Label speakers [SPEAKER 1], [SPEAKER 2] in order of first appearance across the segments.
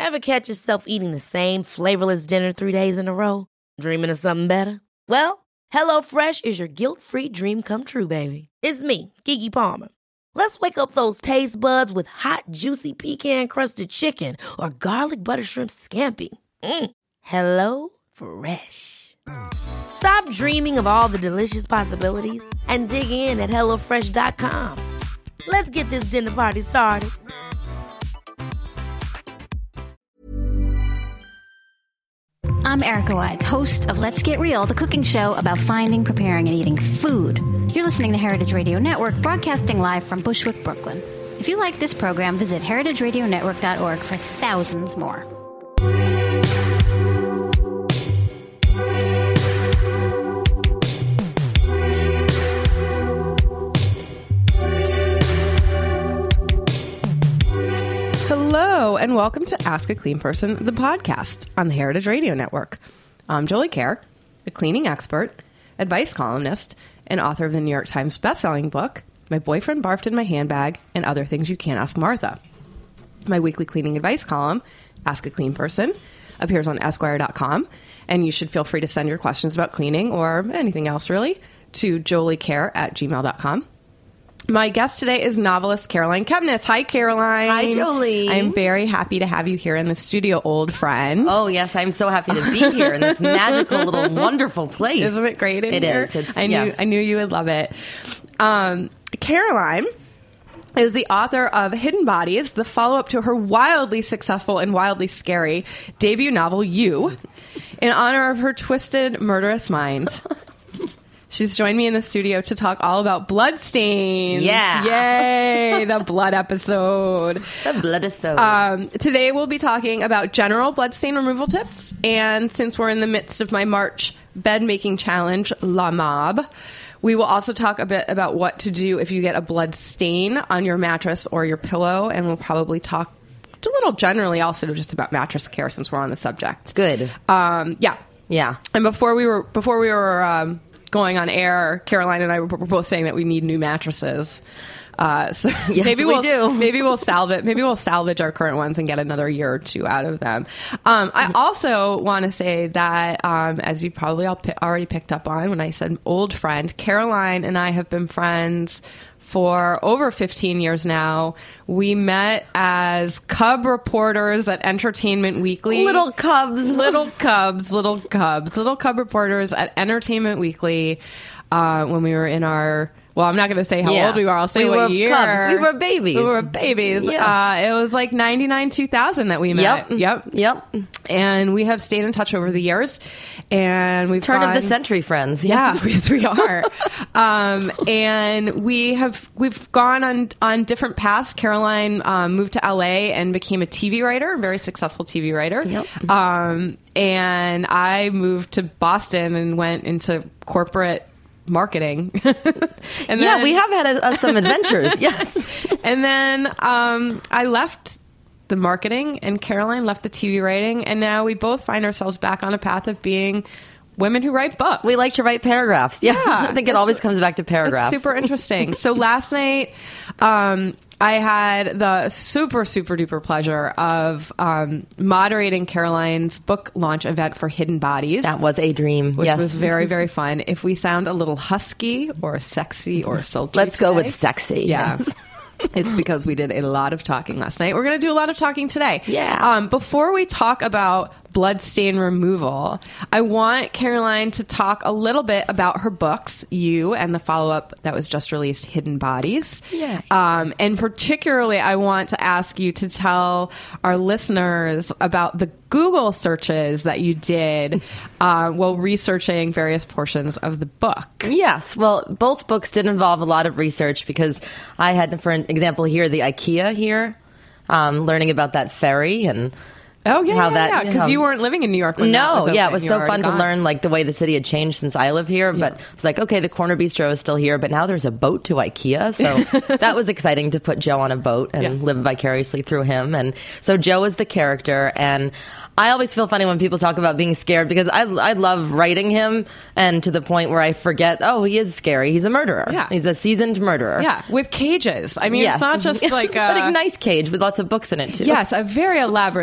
[SPEAKER 1] Ever catch yourself eating the same flavorless dinner 3 days in a row? Dreaming of something better? Well, HelloFresh is your guilt-free dream come true, baby. It's me, Keke Palmer. Let's wake up those taste buds with hot, juicy pecan-crusted chicken or garlic butter shrimp scampi. Hello Fresh. Stop dreaming of all the delicious possibilities and dig in at HelloFresh.com. Let's get this dinner party started.
[SPEAKER 2] I'm Erica Wides, host of Let's Get Real, the cooking show about finding, preparing, and eating food. You're listening to Heritage Radio Network, broadcasting live from Bushwick, Brooklyn. If you like this program, visit heritageradionetwork.org for thousands more.
[SPEAKER 3] Hello, and welcome to Ask a Clean Person, the podcast on the Heritage Radio Network. I'm Jolie Kerr, a cleaning expert, advice columnist, and author of the New York Times bestselling book, My Boyfriend Barfed in My Handbag, and Other Things You Can't Ask Martha. My weekly cleaning advice column, Ask a Clean Person, appears on Esquire.com, and you should feel free to send your questions about cleaning or anything else, really, to joliecare@gmail.com. My guest today is novelist Caroline Kepnes. Hi, Caroline.
[SPEAKER 4] Hi, Jolie.
[SPEAKER 3] I'm very happy to have you here in the studio, old friend.
[SPEAKER 4] Oh, yes. I'm so happy to be here in this magical little wonderful place.
[SPEAKER 3] Isn't it great in
[SPEAKER 4] it
[SPEAKER 3] here?
[SPEAKER 4] It is.
[SPEAKER 3] I knew you would love it. Caroline is the author of Hidden Bodies, the follow-up to her wildly successful and wildly scary debut novel, You, in honor of her twisted, murderous mind. She's joined me in the studio to talk all about bloodstains.
[SPEAKER 4] Yeah.
[SPEAKER 3] Yay, the blood episode.
[SPEAKER 4] The blood episode.
[SPEAKER 3] Today we'll be talking about general bloodstain removal tips. And since we're in the midst of my March bed-making challenge, La Mob, we will also talk a bit about what to do if you get a blood stain on your mattress or your pillow. And we'll probably talk a little generally also just about mattress care since we're on the subject.
[SPEAKER 4] Good.
[SPEAKER 3] Yeah.
[SPEAKER 4] Yeah.
[SPEAKER 3] And before we were going on air, Caroline and I were both saying that we need new mattresses. So
[SPEAKER 4] yes,
[SPEAKER 3] maybe
[SPEAKER 4] we do.
[SPEAKER 3] Maybe we'll salvage our current ones and get another year or two out of them. I also want to say that, as you probably already picked up on when I said old friend, Caroline and I have been friends for over 15 years now. We met as cub reporters at Entertainment Weekly.
[SPEAKER 4] Little cub
[SPEAKER 3] reporters at Entertainment Weekly when we were in our... Well, I'm not going to say how old we were. I'll say what year.
[SPEAKER 4] Cubs. We were babies.
[SPEAKER 3] Yes. It was like 99, 2000 that we met.
[SPEAKER 4] Yep.
[SPEAKER 3] And we have stayed in touch over the years. And we've
[SPEAKER 4] Turn of the century friends.
[SPEAKER 3] Yes, yes we are. And we've gone on different paths. Caroline moved to LA and became a TV writer, a very successful TV writer.
[SPEAKER 4] Yep.
[SPEAKER 3] And I moved to Boston and went into corporate marketing. And then,
[SPEAKER 4] we have had some adventures. Yes.
[SPEAKER 3] And then I left the marketing and Caroline left the TV writing, and now we both find ourselves back on a path of being women who write books.
[SPEAKER 4] We like to write paragraphs. Yes.
[SPEAKER 3] Yeah,
[SPEAKER 4] I think it always comes back to paragraphs.
[SPEAKER 3] It's super interesting. So last night I had the super, super duper pleasure of moderating Caroline's book launch event for Hidden Bodies.
[SPEAKER 4] That was a dream.
[SPEAKER 3] Which was very, very fun. If we sound a little husky or sexy or sultry
[SPEAKER 4] Let's go
[SPEAKER 3] today,
[SPEAKER 4] with sexy.
[SPEAKER 3] Yeah.
[SPEAKER 4] Yes.
[SPEAKER 3] It's because we did a lot of talking last night. We're going to do a lot of talking today.
[SPEAKER 4] Yeah.
[SPEAKER 3] Before we talk about blood stain removal, I want Caroline to talk a little bit about her books, You, and the follow-up that was just released, Hidden Bodies.
[SPEAKER 4] Yeah.
[SPEAKER 3] And particularly, I want to ask you to tell our listeners about the Google searches that you did while researching various portions of the book.
[SPEAKER 4] Yes. Well, both books did involve a lot of research because I had, for example, here, the IKEA here, learning about that ferry and...
[SPEAKER 3] Oh, yeah, because you weren't living in New York when that was open.
[SPEAKER 4] It was so fun to learn like the way the city had changed since I live here. But it's like, okay, the Corner Bistro is still here, but now there's a boat to IKEA. So that was exciting to put Joe on a boat and live vicariously through him. And so Joe is the character, and I always feel funny when people talk about being scared because I love writing him, and to the point where I forget, oh, he is scary. He's a murderer.
[SPEAKER 3] Yeah.
[SPEAKER 4] He's a seasoned murderer.
[SPEAKER 3] Yeah, with cages. I mean, it's not just like
[SPEAKER 4] but a nice cage with lots of books in it, too.
[SPEAKER 3] Yes, a very elaborate cage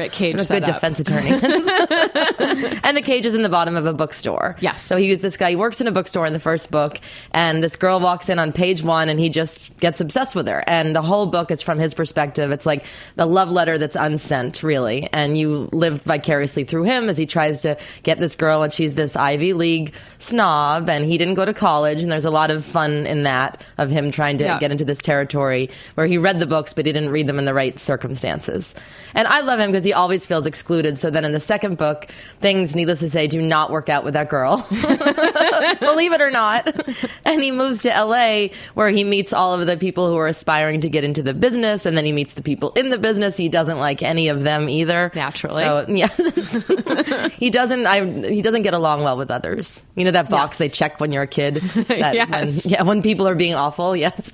[SPEAKER 4] good defense attorney. And the cage is in the bottom of a bookstore.
[SPEAKER 3] Yes.
[SPEAKER 4] So this guy, he works in a bookstore in the first book, and this girl walks in on page 1, and he just gets obsessed with her. And the whole book is from his perspective. It's like the love letter that's unsent, really. And you live vicariously through him as he tries to get this girl, and she's this Ivy League snob, and he didn't go to college, and there's a lot of fun in that, of him trying to get into this territory where he read the books, but he didn't read them in the right circumstances. And I love him because he always feels excluded. So then in the second book, things, needless to say, do not work out with that girl. Believe it or not. And he moves to LA, where he meets all of the people who are aspiring to get into the business, and then he meets the people in the business. He doesn't like any of them either.
[SPEAKER 3] Naturally.
[SPEAKER 4] So yes. he doesn't get along well with others. You know that box they check when you're a kid? That when people are being awful. Yes.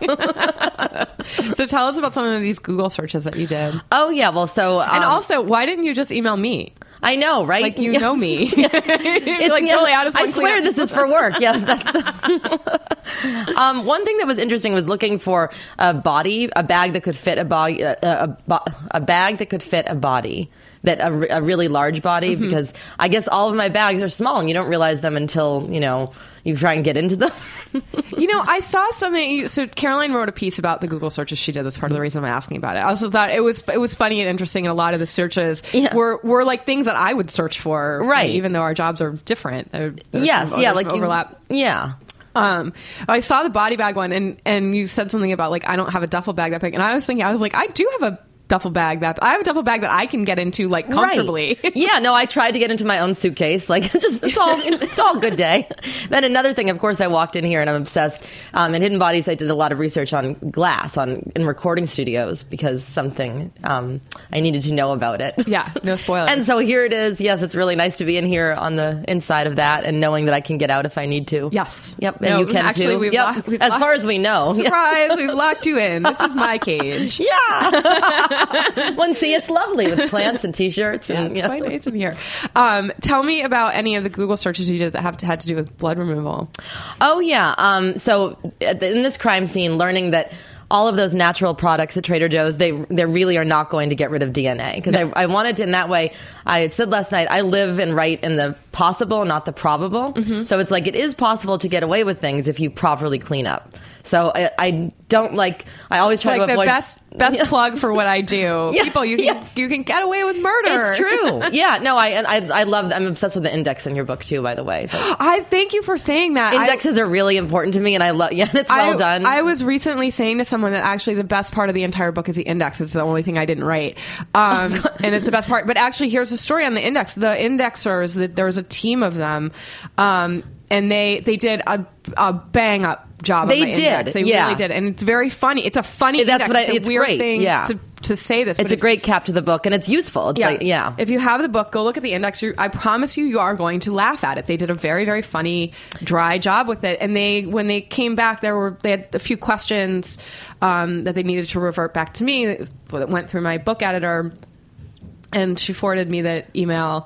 [SPEAKER 3] So tell us about some of these Google searches that you did.
[SPEAKER 4] Oh yeah, well, so
[SPEAKER 3] and also, why didn't you just email me?
[SPEAKER 4] I know, right?
[SPEAKER 3] Like, you know me.
[SPEAKER 4] Yes.
[SPEAKER 3] It's like, Julie,
[SPEAKER 4] I swear this is for work. Yes, that's the... one thing that was interesting was looking for a bag that could fit a body, a bag that could fit a body. That a really large body, because I guess all of my bags are small, and you don't realize them until, you try and get into them.
[SPEAKER 3] I saw something. So Caroline wrote a piece about the Google searches she did. That's part of the reason I'm asking about it. I also thought it was funny and interesting, and a lot of the searches were like things that I would search for,
[SPEAKER 4] right?
[SPEAKER 3] Even though our jobs are different.
[SPEAKER 4] There's like
[SPEAKER 3] overlap.
[SPEAKER 4] Yeah.
[SPEAKER 3] I saw the body bag one, and you said something about like, I don't have a duffel bag that big, and I was like, I do have a duffel bag that I can get into like comfortably.
[SPEAKER 4] Right. Yeah, no, I tried to get into my own suitcase. Like it's all good day. Then another thing, of course, I walked in here and I'm obsessed. In Hidden Bodies, I did a lot of research on glass in recording studios, because something I needed to know about it.
[SPEAKER 3] Yeah, no spoilers.
[SPEAKER 4] And so here it is. Yes, it's really nice to be in here on the inside of that, and knowing that I can get out if I need to.
[SPEAKER 3] Yes.
[SPEAKER 4] Yep. And you can actually, too. We've as far as we know.
[SPEAKER 3] Surprise! We've locked you in. This is my cage.
[SPEAKER 4] Yeah. Well, see, it's lovely with plants and T-shirts.
[SPEAKER 3] It's quite nice in here. Tell me about any of the Google searches you did that had to do with blood removal.
[SPEAKER 4] Oh, yeah. So in this crime scene, learning that all of those natural products at Trader Joe's, they really are not going to get rid of DNA. Because I wanted to, in that way, I said last night, I live and write in the possible, not the probable. Mm-hmm. So it's like, it is possible to get away with things if you properly clean up. So I don't like, I always try to avoid...
[SPEAKER 3] the best plug for what I do.
[SPEAKER 4] Yeah,
[SPEAKER 3] people, you can get away with murder.
[SPEAKER 4] It's true. Yeah, no, I love, I'm obsessed with the index in your book too, by the way.
[SPEAKER 3] I thank you for saying that.
[SPEAKER 4] Indexes are really important to me, and I love, it's well done.
[SPEAKER 3] I was recently saying to someone that actually the best part of the entire book is the index. It's the only thing I didn't write. And it's the best part. But actually, here's the story on the index. The indexers, there was a team of them, and they did a bang up job.
[SPEAKER 4] They
[SPEAKER 3] on my
[SPEAKER 4] did.
[SPEAKER 3] Index. They really did, and it's very funny. It's a funny.
[SPEAKER 4] That's
[SPEAKER 3] index.
[SPEAKER 4] It's
[SPEAKER 3] a weird
[SPEAKER 4] great.
[SPEAKER 3] thing to say this.
[SPEAKER 4] It's a great cap to the book, and it's useful. It's
[SPEAKER 3] If you have the book, go look at the index. I promise you are going to laugh at it. They did a very, very funny, dry job with it. And when they came back, they had a few questions that they needed to revert back to me. That went through my book editor, and she forwarded me the email.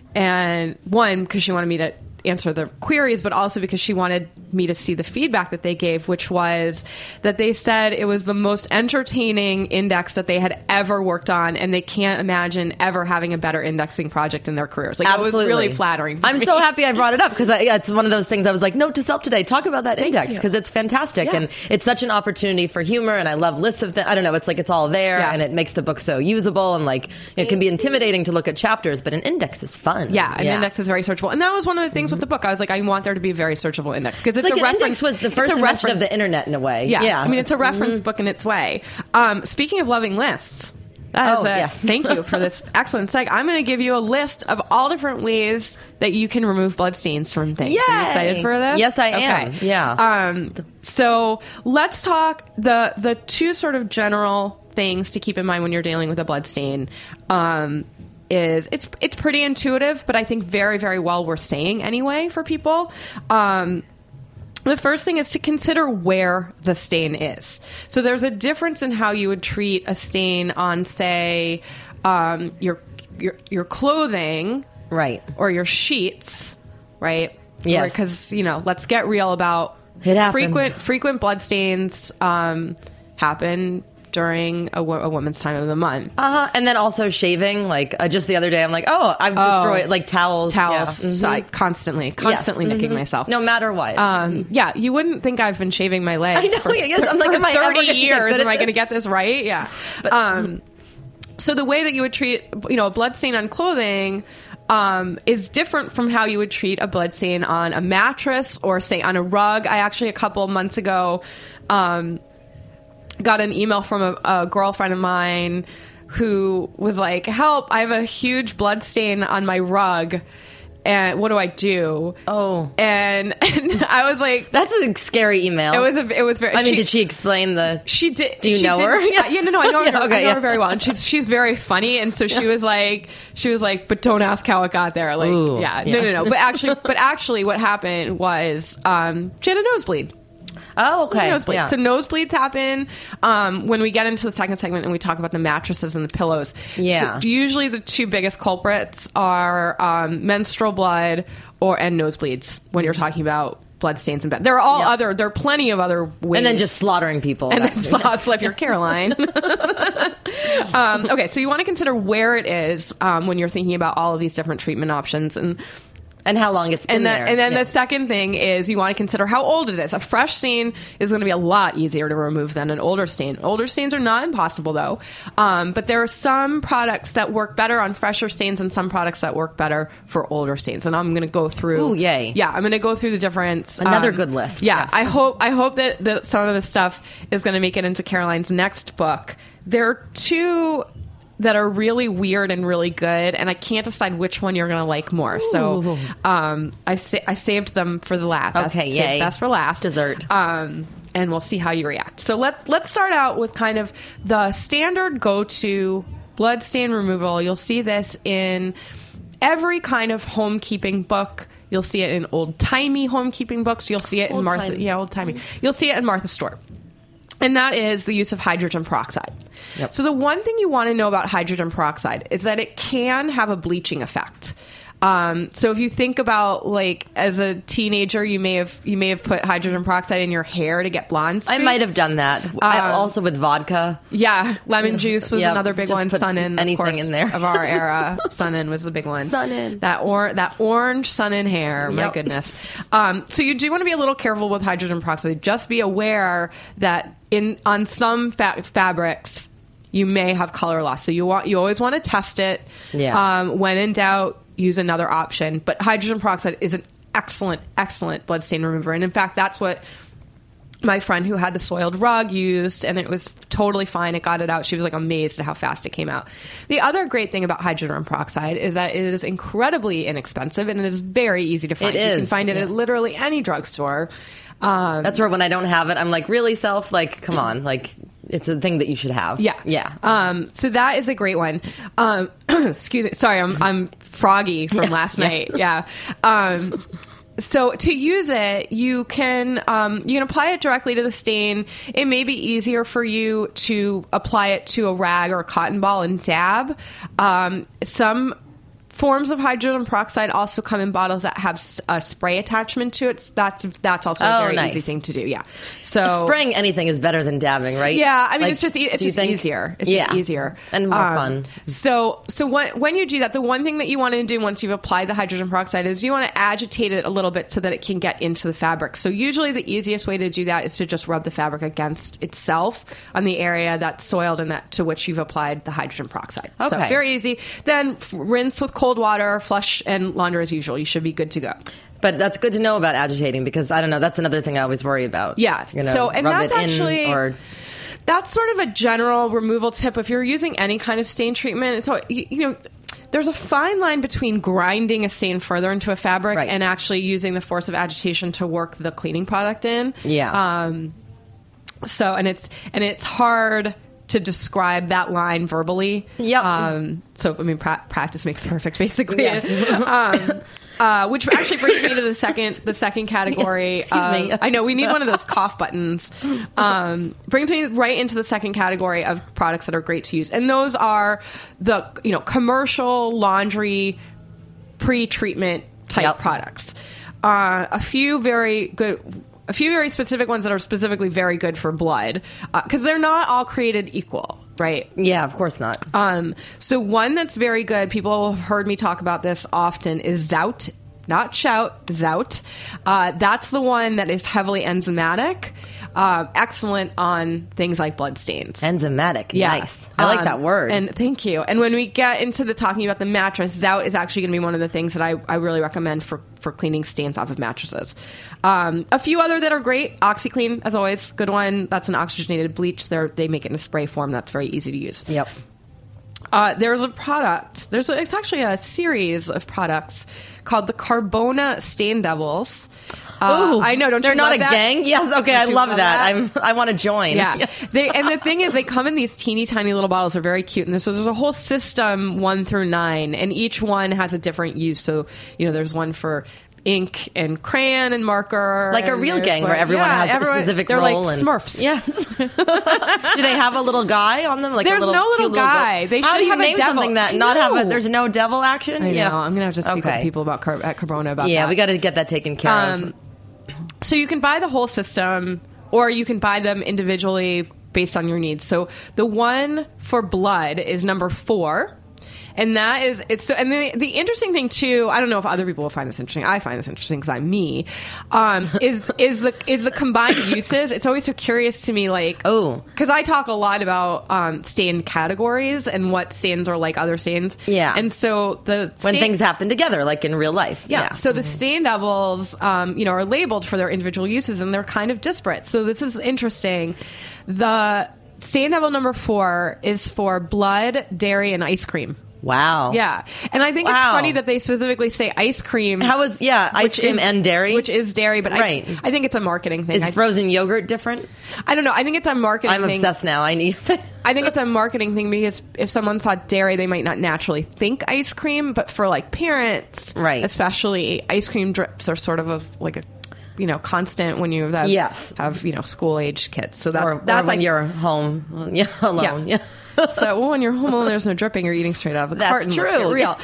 [SPEAKER 3] And one, because she wanted me to answer the queries, but also because she wanted me to see the feedback that they gave, which was that they said it was the most entertaining index that they had ever worked on, and they can't imagine ever having a better indexing project in their careers. Like,
[SPEAKER 4] absolutely.
[SPEAKER 3] It was really flattering for me.
[SPEAKER 4] So happy I brought it up, because it's one of those things I was like, note to self today, talk about that index, because it's fantastic, and it's such an opportunity for humor, and I love lists of things. I don't know, it's like it's all there, and it makes the book so usable, and like it can be intimidating to look at chapters, but an index is fun.
[SPEAKER 3] Yeah, an index is very searchable, and that was one of the things with the book. I was like, I want there to be a very searchable index, because it's
[SPEAKER 4] like
[SPEAKER 3] a reference.
[SPEAKER 4] Index was the first invention of the internet in a way.
[SPEAKER 3] Yeah. I mean, it's a reference book in its way. Speaking of loving lists, thank you for this excellent seg. I'm going to give you a list of all different ways that you can remove bloodstains from things.
[SPEAKER 4] Yay!
[SPEAKER 3] Are you excited for this?
[SPEAKER 4] Yes, I am. Yeah.
[SPEAKER 3] So let's talk the two sort of general things to keep in mind when you're dealing with a bloodstain. Is it's pretty intuitive, but I think very, very well worth saying anyway for people. The first thing is to consider where the stain is. So there's a difference in how you would treat a stain on, say, your clothing,
[SPEAKER 4] right,
[SPEAKER 3] or your sheets, right?
[SPEAKER 4] Yes,
[SPEAKER 3] because let's get real about
[SPEAKER 4] it.
[SPEAKER 3] Frequent blood stains happen during a woman's time of the month.
[SPEAKER 4] And then also shaving. Like just the other day, I'm like, I've destroyed like towels.
[SPEAKER 3] Yeah. So I constantly nicking myself.
[SPEAKER 4] No matter what.
[SPEAKER 3] Yeah, you wouldn't think I've been shaving my legs.
[SPEAKER 4] I know. I'm like, am I
[SPEAKER 3] 30
[SPEAKER 4] ever
[SPEAKER 3] years? Am I going to get this right? Yeah. But, so the way that you would treat, a blood stain on clothing is different from how you would treat a blood stain on a mattress or, say, on a rug. I actually, a couple of months ago, got an email from a girlfriend of mine who was like, help, I have a huge blood stain on my rug. And what do I do?
[SPEAKER 4] Oh,
[SPEAKER 3] and I was like,
[SPEAKER 4] "That's a scary email."
[SPEAKER 3] It was very.
[SPEAKER 4] I mean, did she explain the?
[SPEAKER 3] She did.
[SPEAKER 4] Do you know her?
[SPEAKER 3] Yeah, no, I know her. I know her very well, and she's very funny. And so she was like, but don't ask how it got there. Like,
[SPEAKER 4] Ooh,
[SPEAKER 3] no. But actually, what happened was she had a nosebleed.
[SPEAKER 4] Oh, okay.
[SPEAKER 3] Nosebleed.
[SPEAKER 4] Yeah.
[SPEAKER 3] So nosebleeds happen when we get into the second segment and we talk about the mattresses and the pillows.
[SPEAKER 4] Yeah.
[SPEAKER 3] So usually the two biggest culprits are menstrual blood and nosebleeds when you're talking about blood stains in bed. There are all there are plenty of other ways.
[SPEAKER 4] And then just slaughtering people.
[SPEAKER 3] And then if you're Caroline. Okay, so you want to consider where it is when you're thinking about all of these different treatment options
[SPEAKER 4] and how long it's been there.
[SPEAKER 3] And then the second thing is you want to consider how old it is. A fresh stain is going to be a lot easier to remove than an older stain. Older stains are not impossible, though. But there are some products that work better on fresher stains and some products that work better for older stains. And I'm going to go through...
[SPEAKER 4] Ooh, yay.
[SPEAKER 3] Yeah, I'm going to go through the difference.
[SPEAKER 4] Another good list.
[SPEAKER 3] Yeah,
[SPEAKER 4] yes.
[SPEAKER 3] I hope that some of this stuff is going to make it into Caroline's next book. There are two that are really weird and really good, and I can't decide which one you're going to like more. Ooh. So I saved them for the last.
[SPEAKER 4] Okay, yay.
[SPEAKER 3] Best for last.
[SPEAKER 4] Dessert.
[SPEAKER 3] And we'll see how you react. So let's start out with kind of the standard go-to blood stain removal. You'll see this in every kind of homekeeping book. You'll see it in old-timey homekeeping books. You'll see it in Martha. Yeah, old-timey. You'll see it in Martha Stewart. And that is the use of hydrogen peroxide.
[SPEAKER 4] Yep.
[SPEAKER 3] So the one thing you want to know about hydrogen peroxide is that it can have a bleaching effect. So if you think about, like, as a teenager, you may have put hydrogen peroxide in your hair to get blonde streaks.
[SPEAKER 4] I might have done that. Also with vodka.
[SPEAKER 3] Yeah, lemon juice was another big one.
[SPEAKER 4] Sun-In,
[SPEAKER 3] anything
[SPEAKER 4] of course,
[SPEAKER 3] in there of our era. Sun-In was the big one.
[SPEAKER 4] Sun-In.
[SPEAKER 3] That orange Sun-In hair. My goodness. So you do want to be a little careful with hydrogen peroxide. Just be aware that on some fabrics you may have color loss. So you always want to test it.
[SPEAKER 4] Yeah.
[SPEAKER 3] When in doubt, use another option. But hydrogen peroxide is an excellent blood stain remover. And in fact, that's what my friend who had the soiled rug used, and it was totally fine. It got it out. She was like amazed at how fast it came out. The other great thing about hydrogen peroxide is that it is incredibly inexpensive and it is very easy to find.
[SPEAKER 4] It is.
[SPEAKER 3] You can find it at literally any drugstore.
[SPEAKER 4] That's where when I don't have it, I'm like, really, self? Like, come on. Like, it's a thing that you should have.
[SPEAKER 3] Yeah.
[SPEAKER 4] Yeah.
[SPEAKER 3] So that is a great one. Excuse me. Sorry, I'm froggy from last night. Yeah. So to use it, you can apply it directly to the stain. It may be easier for you to apply it to a rag or a cotton ball and dab. Some forms of hydrogen peroxide also come in bottles that have a spray attachment to it. So that's also a very easy thing to do. Yeah. So
[SPEAKER 4] spraying anything is better than dabbing, right?
[SPEAKER 3] Yeah. I mean,
[SPEAKER 4] like,
[SPEAKER 3] it's just easier. It's just easier
[SPEAKER 4] and more fun.
[SPEAKER 3] So when you do that, the one thing that you want to do once you've applied the hydrogen peroxide is you want to agitate it a little bit so that it can get into the fabric. So usually the easiest way to do that is to just rub the fabric against itself on the area that's soiled and that to which you've applied the hydrogen peroxide.
[SPEAKER 4] Okay.
[SPEAKER 3] So very easy. Then rinse with cold water, flush, and launder as usual. You should be good to go.
[SPEAKER 4] But that's good to know about agitating because, I don't know, that's another thing I always worry about.
[SPEAKER 3] Yeah. That's sort of a general removal tip. If you're using any kind of stain treatment, so, there's a fine line between grinding a stain further into a fabric and actually using the force of agitation to work the cleaning product in.
[SPEAKER 4] Yeah.
[SPEAKER 3] So, and it's hard to describe that line verbally.
[SPEAKER 4] Yep.
[SPEAKER 3] So, I mean, practice makes perfect, basically.
[SPEAKER 4] Yes.
[SPEAKER 3] Which actually brings me to the second category.
[SPEAKER 4] Yes, excuse me.
[SPEAKER 3] I know we need one of those cough buttons. Brings me right into the second category of products that are great to use, and those are the commercial laundry pre-treatment type products. A few very good a few very specific ones that are specifically very good for blood, because they're not all created equal, right?
[SPEAKER 4] Yeah, of course not.
[SPEAKER 3] So one that's very good, people have heard me talk about this often, is Zout. Not Shout, Zout. That's the one that is heavily enzymatic. Excellent on things like blood stains.
[SPEAKER 4] Enzymatic.
[SPEAKER 3] Yeah.
[SPEAKER 4] Nice. I like that word.
[SPEAKER 3] And thank you. And when we get into the talking about the mattress, Zout is actually going to be one of the things that I really recommend for cleaning stains off of mattresses. A few other that are great. OxiClean, as always, good one. That's an oxygenated bleach. They make it in a spray form. That's very easy to use.
[SPEAKER 4] Yep.
[SPEAKER 3] There's a product. It's actually a series of products called the Carbona Stain Devils.
[SPEAKER 4] Ooh,
[SPEAKER 3] I know, don't
[SPEAKER 4] they're
[SPEAKER 3] you
[SPEAKER 4] not
[SPEAKER 3] love
[SPEAKER 4] a
[SPEAKER 3] that?
[SPEAKER 4] gang? Yes, okay, I
[SPEAKER 3] you
[SPEAKER 4] love
[SPEAKER 3] love
[SPEAKER 4] that.
[SPEAKER 3] that?
[SPEAKER 4] I want to join.
[SPEAKER 3] Yeah. And the thing is, they come in these teeny tiny little bottles. They're very cute. And so there's a whole system 1 through 9, and each one has a different use. So, there's one for ink and crayon and marker.
[SPEAKER 4] Like a real gang where everyone has a specific
[SPEAKER 3] they're
[SPEAKER 4] role.
[SPEAKER 3] Like Smurfs.
[SPEAKER 4] Yes. Do they have a little guy on them? Like
[SPEAKER 3] There's no little guy. They
[SPEAKER 4] How
[SPEAKER 3] should
[SPEAKER 4] do you
[SPEAKER 3] have
[SPEAKER 4] name
[SPEAKER 3] a devil.
[SPEAKER 4] something that not have there's no devil action?
[SPEAKER 3] I know.
[SPEAKER 4] Yeah.
[SPEAKER 3] I'm going to have to speak with people about at Carbona about that.
[SPEAKER 4] Yeah, we got to get that taken care of.
[SPEAKER 3] So you can buy the whole system, or you can buy them individually based on your needs. So the one for blood is number 4. And that is, and the interesting thing too, I don't know if other people will find this interesting. I find this interesting because I'm me. Is the combined uses? It's always so curious to me, like, because I talk a lot about stain categories and what stains are like other stains.
[SPEAKER 4] Yeah,
[SPEAKER 3] and so
[SPEAKER 4] when things happen together, like in real life.
[SPEAKER 3] Yeah. So the stain devils, are labeled for their individual uses, and they're kind of disparate. So this is interesting. The stain devil number 4 is for blood, dairy, and ice cream.
[SPEAKER 4] Wow.
[SPEAKER 3] Yeah. And I think it's funny that they specifically say ice cream.
[SPEAKER 4] Ice cream and dairy?
[SPEAKER 3] Which is dairy, but
[SPEAKER 4] right.
[SPEAKER 3] I think it's a marketing thing.
[SPEAKER 4] Is frozen yogurt different?
[SPEAKER 3] I don't know. I think it's a marketing thing.
[SPEAKER 4] I'm obsessed now. I think
[SPEAKER 3] it's a marketing thing because if someone saw dairy, they might not naturally think ice cream, but for like parents,
[SPEAKER 4] right,
[SPEAKER 3] especially, ice cream drips are sort of a constant when you have school-age kids. So that's
[SPEAKER 4] when
[SPEAKER 3] like
[SPEAKER 4] you're home alone. Yeah.
[SPEAKER 3] So when you're home alone, there's no dripping. You're eating straight out of the carton.
[SPEAKER 4] That's
[SPEAKER 3] true.
[SPEAKER 4] Let's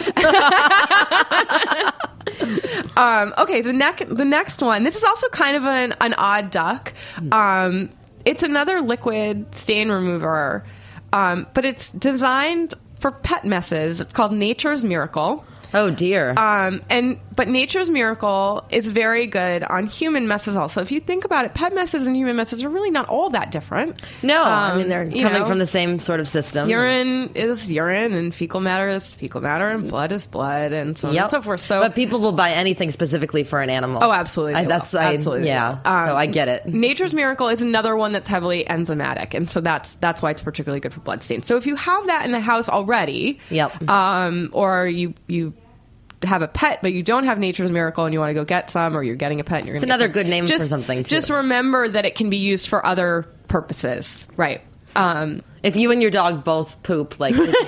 [SPEAKER 3] get real. Okay, the next one. This is also kind of an odd duck. It's another liquid stain remover, but it's designed for pet messes. It's called Nature's Miracle.
[SPEAKER 4] Oh dear.
[SPEAKER 3] But Nature's Miracle is very good on human messes also. If you think about it, pet messes and human messes are really not all that different.
[SPEAKER 4] No, I mean, they're coming from the same sort of system.
[SPEAKER 3] Urine is urine, and fecal matter is fecal matter, and blood is blood, and so on and so forth. But
[SPEAKER 4] people will buy anything specifically for an animal.
[SPEAKER 3] Oh, absolutely.
[SPEAKER 4] Absolutely. Yeah. So I get it.
[SPEAKER 3] Nature's Miracle is another one that's heavily enzymatic, and so that's why it's particularly good for blood stains. So if you have that in the house already, or you have a pet, but you don't have Nature's Miracle and you want to go get some, or you're getting a pet and you're going to...
[SPEAKER 4] It's another good name for something, too.
[SPEAKER 3] Just remember that it can be used for other purposes. Right.
[SPEAKER 4] If you and your dog both poop, like...
[SPEAKER 3] blame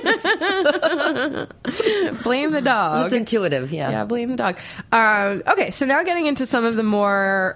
[SPEAKER 3] the dog.
[SPEAKER 4] It's intuitive, yeah.
[SPEAKER 3] Yeah, blame the dog. Okay, so now getting into some of the more,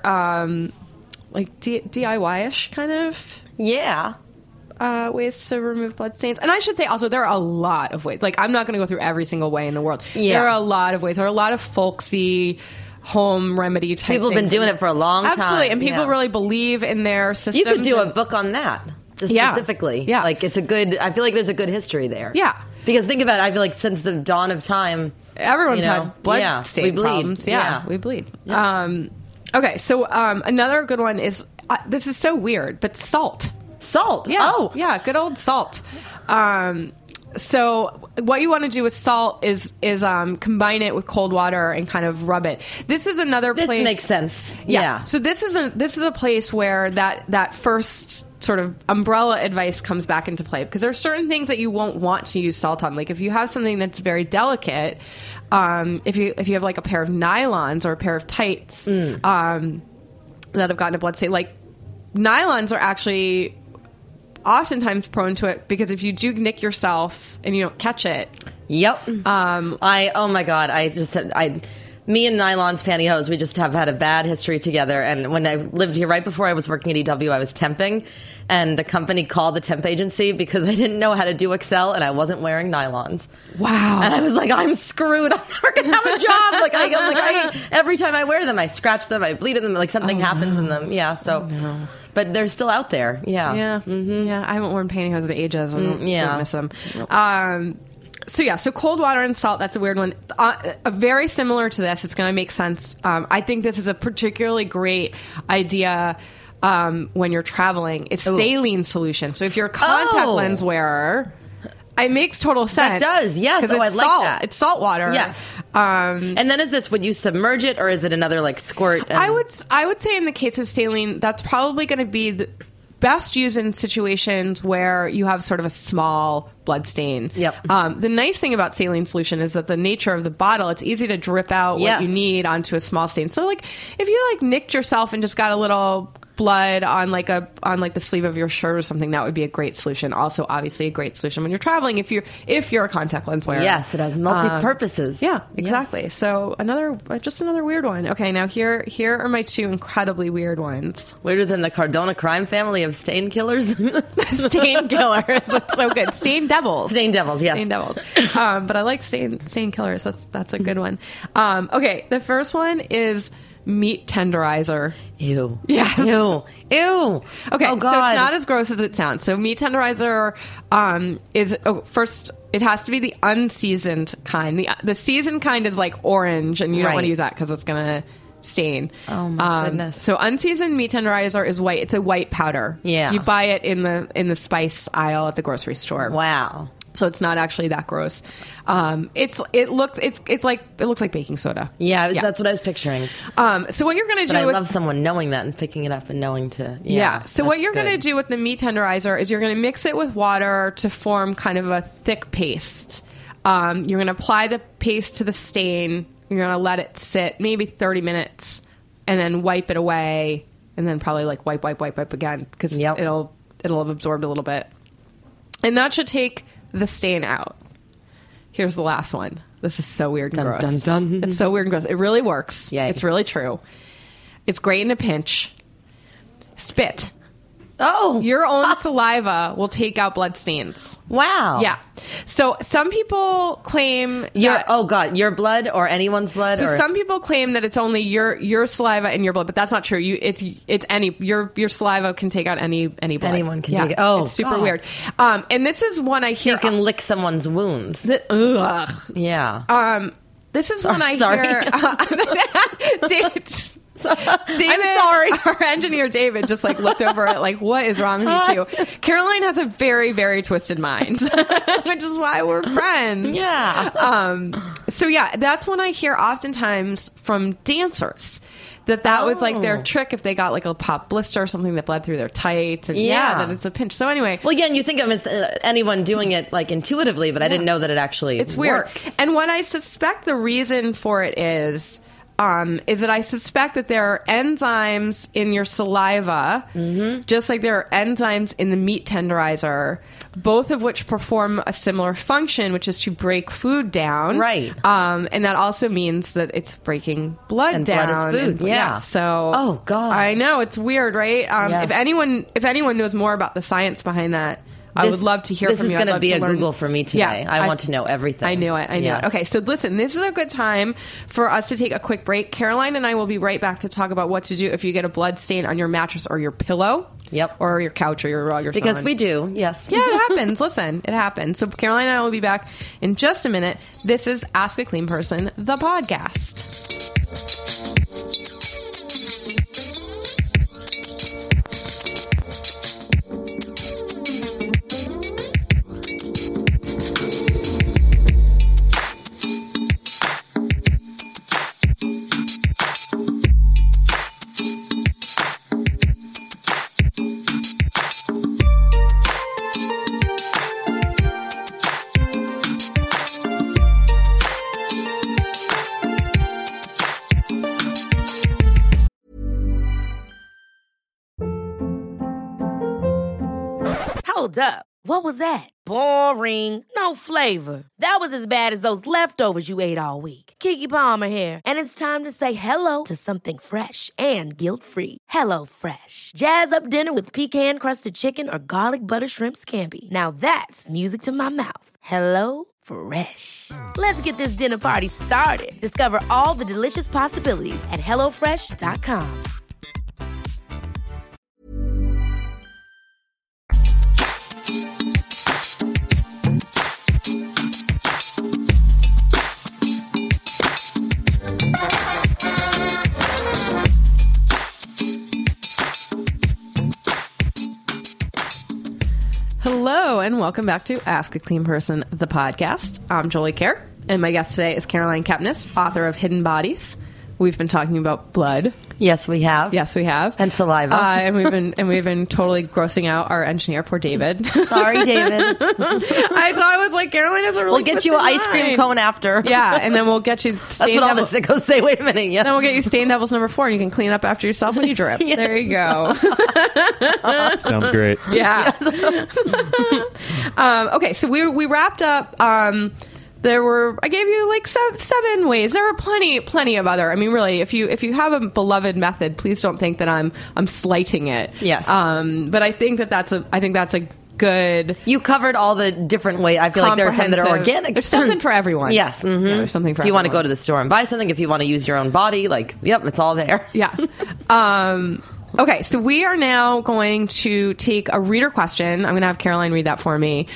[SPEAKER 3] DIY-ish kind of...
[SPEAKER 4] Yeah.
[SPEAKER 3] Ways to remove blood stains. And I should say also, there are a lot of ways. Like, I'm not going to go through every single way in the world. Yeah. There are a lot of ways. There are a lot of folksy home remedy type
[SPEAKER 4] People have been doing it for a long time.
[SPEAKER 3] Absolutely. And people really believe in their systems.
[SPEAKER 4] You could do a book on that, just specifically. Yeah. Like, I feel like there's a good history there.
[SPEAKER 3] Yeah.
[SPEAKER 4] Because think about it, I feel like since the dawn of time...
[SPEAKER 3] Everyone's had blood stain problems. Yeah, we bleed. Yeah. Okay, so another good one is, this is so weird, but salt.
[SPEAKER 4] Salt.
[SPEAKER 3] Yeah.
[SPEAKER 4] Oh.
[SPEAKER 3] Yeah, good old salt. So what you want to do with salt is combine it with cold water and kind of rub it. This is another place.
[SPEAKER 4] This makes sense.
[SPEAKER 3] Yeah. So this is a place where that first sort of umbrella advice comes back into play, because there are certain things that you won't want to use salt on. Like if you have something that's very delicate, if you have like a pair of nylons or a pair of tights that have gotten a blood stain, like nylons are actually oftentimes prone to it, because if you do nick yourself and you don't catch it.
[SPEAKER 4] Yep. Oh my God. me and Nylon's pantyhose, we just have had a bad history together. And when I lived here, right before I was working at EW, I was temping. And the company called the temp agency because I didn't know how to do Excel and I wasn't wearing nylons.
[SPEAKER 3] Wow.
[SPEAKER 4] And I was like, I'm screwed. I'm never going to have a job. Every time I wear them, I scratch them, I bleed in them, like something happens in them. Yeah, so.
[SPEAKER 3] No.
[SPEAKER 4] But they're still out there. Yeah.
[SPEAKER 3] Yeah. Mm-hmm. Yeah. I haven't worn pantyhose in ages and don't miss them.
[SPEAKER 4] Nope.
[SPEAKER 3] So cold water and salt, that's a weird one. Very similar to this. It's going to make sense. I think this is a particularly great idea when you're traveling. It's saline solution. So if you're a contact lens wearer, it makes total sense.
[SPEAKER 4] That does, yes.
[SPEAKER 3] Oh, I like
[SPEAKER 4] salt.
[SPEAKER 3] that. It's salt water.
[SPEAKER 4] Yes. And then would you submerge it or is it another squirt?
[SPEAKER 3] I would say in the case of saline, that's probably going to be the best used in situations where you have sort of a small blood stain.
[SPEAKER 4] Yep.
[SPEAKER 3] The nice thing about saline solution is that the nature of the bottle, it's easy to drip out what you need onto a small stain. So if you nicked yourself and just got a little blood on the sleeve of your shirt or something, that would be a great solution. Also, obviously, a great solution when you're traveling if you're a contact lens wearer.
[SPEAKER 4] Yes, it has multi purposes.
[SPEAKER 3] Yeah, exactly. Yes. So another weird one. Okay, now here are my two incredibly weird ones.
[SPEAKER 4] Weirder than the Cardona crime family of stain killers.
[SPEAKER 3] Stain killers. That's so good. Stain devils.
[SPEAKER 4] Stain devils. Yes.
[SPEAKER 3] Stain devils. But I like stain killers. That's a good one. Okay, the first one is meat tenderizer.
[SPEAKER 4] Ew.
[SPEAKER 3] Yes.
[SPEAKER 4] Ew. Okay,
[SPEAKER 3] oh, God. So it's not as gross as it sounds. So meat tenderizer is, first, it has to be the unseasoned kind. The seasoned kind is orange, and you don't want to use that because it's going to stain.
[SPEAKER 4] Oh, my goodness.
[SPEAKER 3] So unseasoned meat tenderizer is white. It's a white powder.
[SPEAKER 4] Yeah.
[SPEAKER 3] You buy it in the spice aisle at the grocery store.
[SPEAKER 4] Wow.
[SPEAKER 3] So it's not actually that gross. It looks like baking soda.
[SPEAKER 4] Yeah, that's what I was picturing.
[SPEAKER 3] So what you're going to do?
[SPEAKER 4] I love someone knowing that and picking it up and knowing to. Yeah.
[SPEAKER 3] So what you're going to do with the meat tenderizer is you're going to mix it with water to form kind of a thick paste. You're going to apply the paste to the stain. You're going to let it sit maybe 30 minutes, and then wipe it away, and then probably wipe again because it'll have absorbed a little bit, and that should take the stain out. Here's the last one. This is so weird and gross.
[SPEAKER 4] Dun, dun.
[SPEAKER 3] It's so weird and gross. It really works.
[SPEAKER 4] Yay.
[SPEAKER 3] It's really true. It's great in a pinch. Spit.
[SPEAKER 4] Oh.
[SPEAKER 3] Your own saliva will take out blood stains.
[SPEAKER 4] Wow.
[SPEAKER 3] Yeah. So some people claim
[SPEAKER 4] your blood or anyone's blood.
[SPEAKER 3] So some people claim that it's only your saliva and your blood, but that's not true. It's any your saliva can take out any blood.
[SPEAKER 4] Anyone can take it. Oh,
[SPEAKER 3] it's super weird. And this is one I hear.
[SPEAKER 4] You can lick someone's wounds.
[SPEAKER 3] Ugh.
[SPEAKER 4] Yeah.
[SPEAKER 3] This is when I hear. David,
[SPEAKER 4] I'm sorry.
[SPEAKER 3] Our engineer David just looked over at what is wrong with you two? Caroline has a very, very twisted mind, which is why we're friends.
[SPEAKER 4] Yeah.
[SPEAKER 3] So that's when I hear oftentimes from dancers that was their trick if they got a pop blister or something that bled through their tights, and that it's a pinch. So anyway,
[SPEAKER 4] well, again, you think of it as anyone doing it intuitively, but I didn't know that it actually
[SPEAKER 3] works.
[SPEAKER 4] Weird.
[SPEAKER 3] And what I suspect the reason for it is that I suspect that there are enzymes in your saliva, just like there are enzymes in the meat tenderizer, both of which perform a similar function, which is to break food down.
[SPEAKER 4] Right.
[SPEAKER 3] And that also means that it's breaking blood down.
[SPEAKER 4] Blood is food, yeah.
[SPEAKER 3] So,
[SPEAKER 4] oh, God.
[SPEAKER 3] I know, it's weird, right?
[SPEAKER 4] Yes.
[SPEAKER 3] If anyone knows more about the science behind that, I would love to hear from you.
[SPEAKER 4] This is going to be a Google for me today.
[SPEAKER 3] Yeah,
[SPEAKER 4] I want to know everything.
[SPEAKER 3] I knew it. Okay, so listen, this is a good time for us to take a quick break. Caroline and I will be right back to talk about what to do if you get a blood stain on your mattress or your pillow.
[SPEAKER 4] Yep.
[SPEAKER 3] Or your couch or your rug or
[SPEAKER 4] because
[SPEAKER 3] something.
[SPEAKER 4] We do, yes.
[SPEAKER 3] Yeah, it happens. Listen, it happens. So Caroline and I will be back in just a minute. This is Ask a Clean Person, the podcast.
[SPEAKER 1] Hold up. What was that? Boring. No flavor. That was as bad as those leftovers you ate all week. Keke Palmer here, and it's time to say hello to something fresh and guilt-free. HelloFresh. Jazz up dinner with pecan-crusted chicken or garlic butter shrimp scampi. Now that's music to my mouth. HelloFresh. Let's get this dinner party started. Discover all the delicious possibilities at HelloFresh.com.
[SPEAKER 3] Hello, and welcome back to Ask a Clean Person, the podcast. I'm Jolie Kerr, and my guest today is Caroline Kepnes, author of Hidden Bodies. We've been talking about blood.
[SPEAKER 4] Yes, we have.
[SPEAKER 3] Yes, we have.
[SPEAKER 4] And saliva.
[SPEAKER 3] And we've been totally grossing out our engineer, poor David.
[SPEAKER 4] Sorry, David.
[SPEAKER 3] I was like, Caroline has a really
[SPEAKER 4] We'll get you an ice cream cone after.
[SPEAKER 3] Yeah, and then we'll get you
[SPEAKER 4] That's what all the sickos say. Wait a minute. Yeah.
[SPEAKER 3] Then we'll get you Stain Devils number 4, and you can clean up after yourself when you drip.
[SPEAKER 4] Yes.
[SPEAKER 3] There you go.
[SPEAKER 5] Sounds great.
[SPEAKER 3] Yeah. Okay, so we wrapped up. I gave you like seven ways. There are plenty of other. I mean, really, if you have a beloved method, please don't think that I'm slighting it.
[SPEAKER 4] Yes.
[SPEAKER 3] But I think that's a good.
[SPEAKER 4] You covered all the different ways. I feel like there are some that are organic.
[SPEAKER 3] There's something for everyone.
[SPEAKER 4] Yes. Mm-hmm.
[SPEAKER 3] Yeah, there's something for
[SPEAKER 4] everyone. If you want to
[SPEAKER 3] everyone.
[SPEAKER 4] go to the store and buy something, if you want to use your own body, yep, it's all there.
[SPEAKER 3] Yeah. Okay, so we are now going to take a reader question. I'm going to have Caroline read that for me.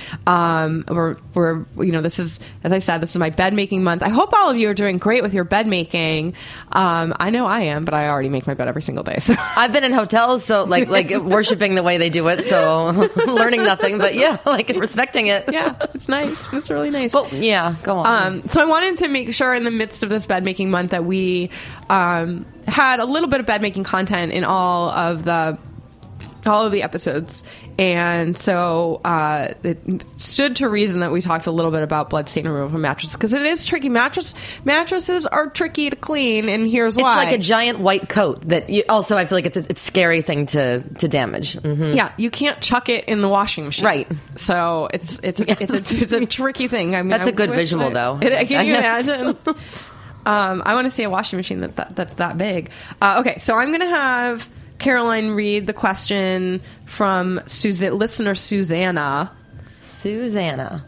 [SPEAKER 3] This is, as I said, this is my bed making month. I hope all of you are doing great with your bed making. I know I am, but I already make my bed every single day. So
[SPEAKER 4] I've been in hotels, so like worshiping the way they do it, so learning nothing, but yeah, respecting it.
[SPEAKER 3] Yeah, it's nice. It's really nice.
[SPEAKER 4] But yeah, go on.
[SPEAKER 3] So I wanted to make sure in the midst of this bed making month that we had a little bit of bed making content in all of the episodes, and so it stood to reason that we talked a little bit about blood stain removal from mattresses, because it is tricky. Mattresses are tricky to clean, and here's why.
[SPEAKER 4] It's like a giant white coat that also I feel like it's a scary thing to damage. Mm-hmm.
[SPEAKER 3] Yeah, you can't chuck it in the washing machine,
[SPEAKER 4] right?
[SPEAKER 3] So it's a tricky thing. I mean,
[SPEAKER 4] that's a good visual, though.
[SPEAKER 3] Can you imagine? I want to see a washing machine that's that big. Okay, so I'm going to have Caroline read the question from listener Susanna.
[SPEAKER 4] Susanna.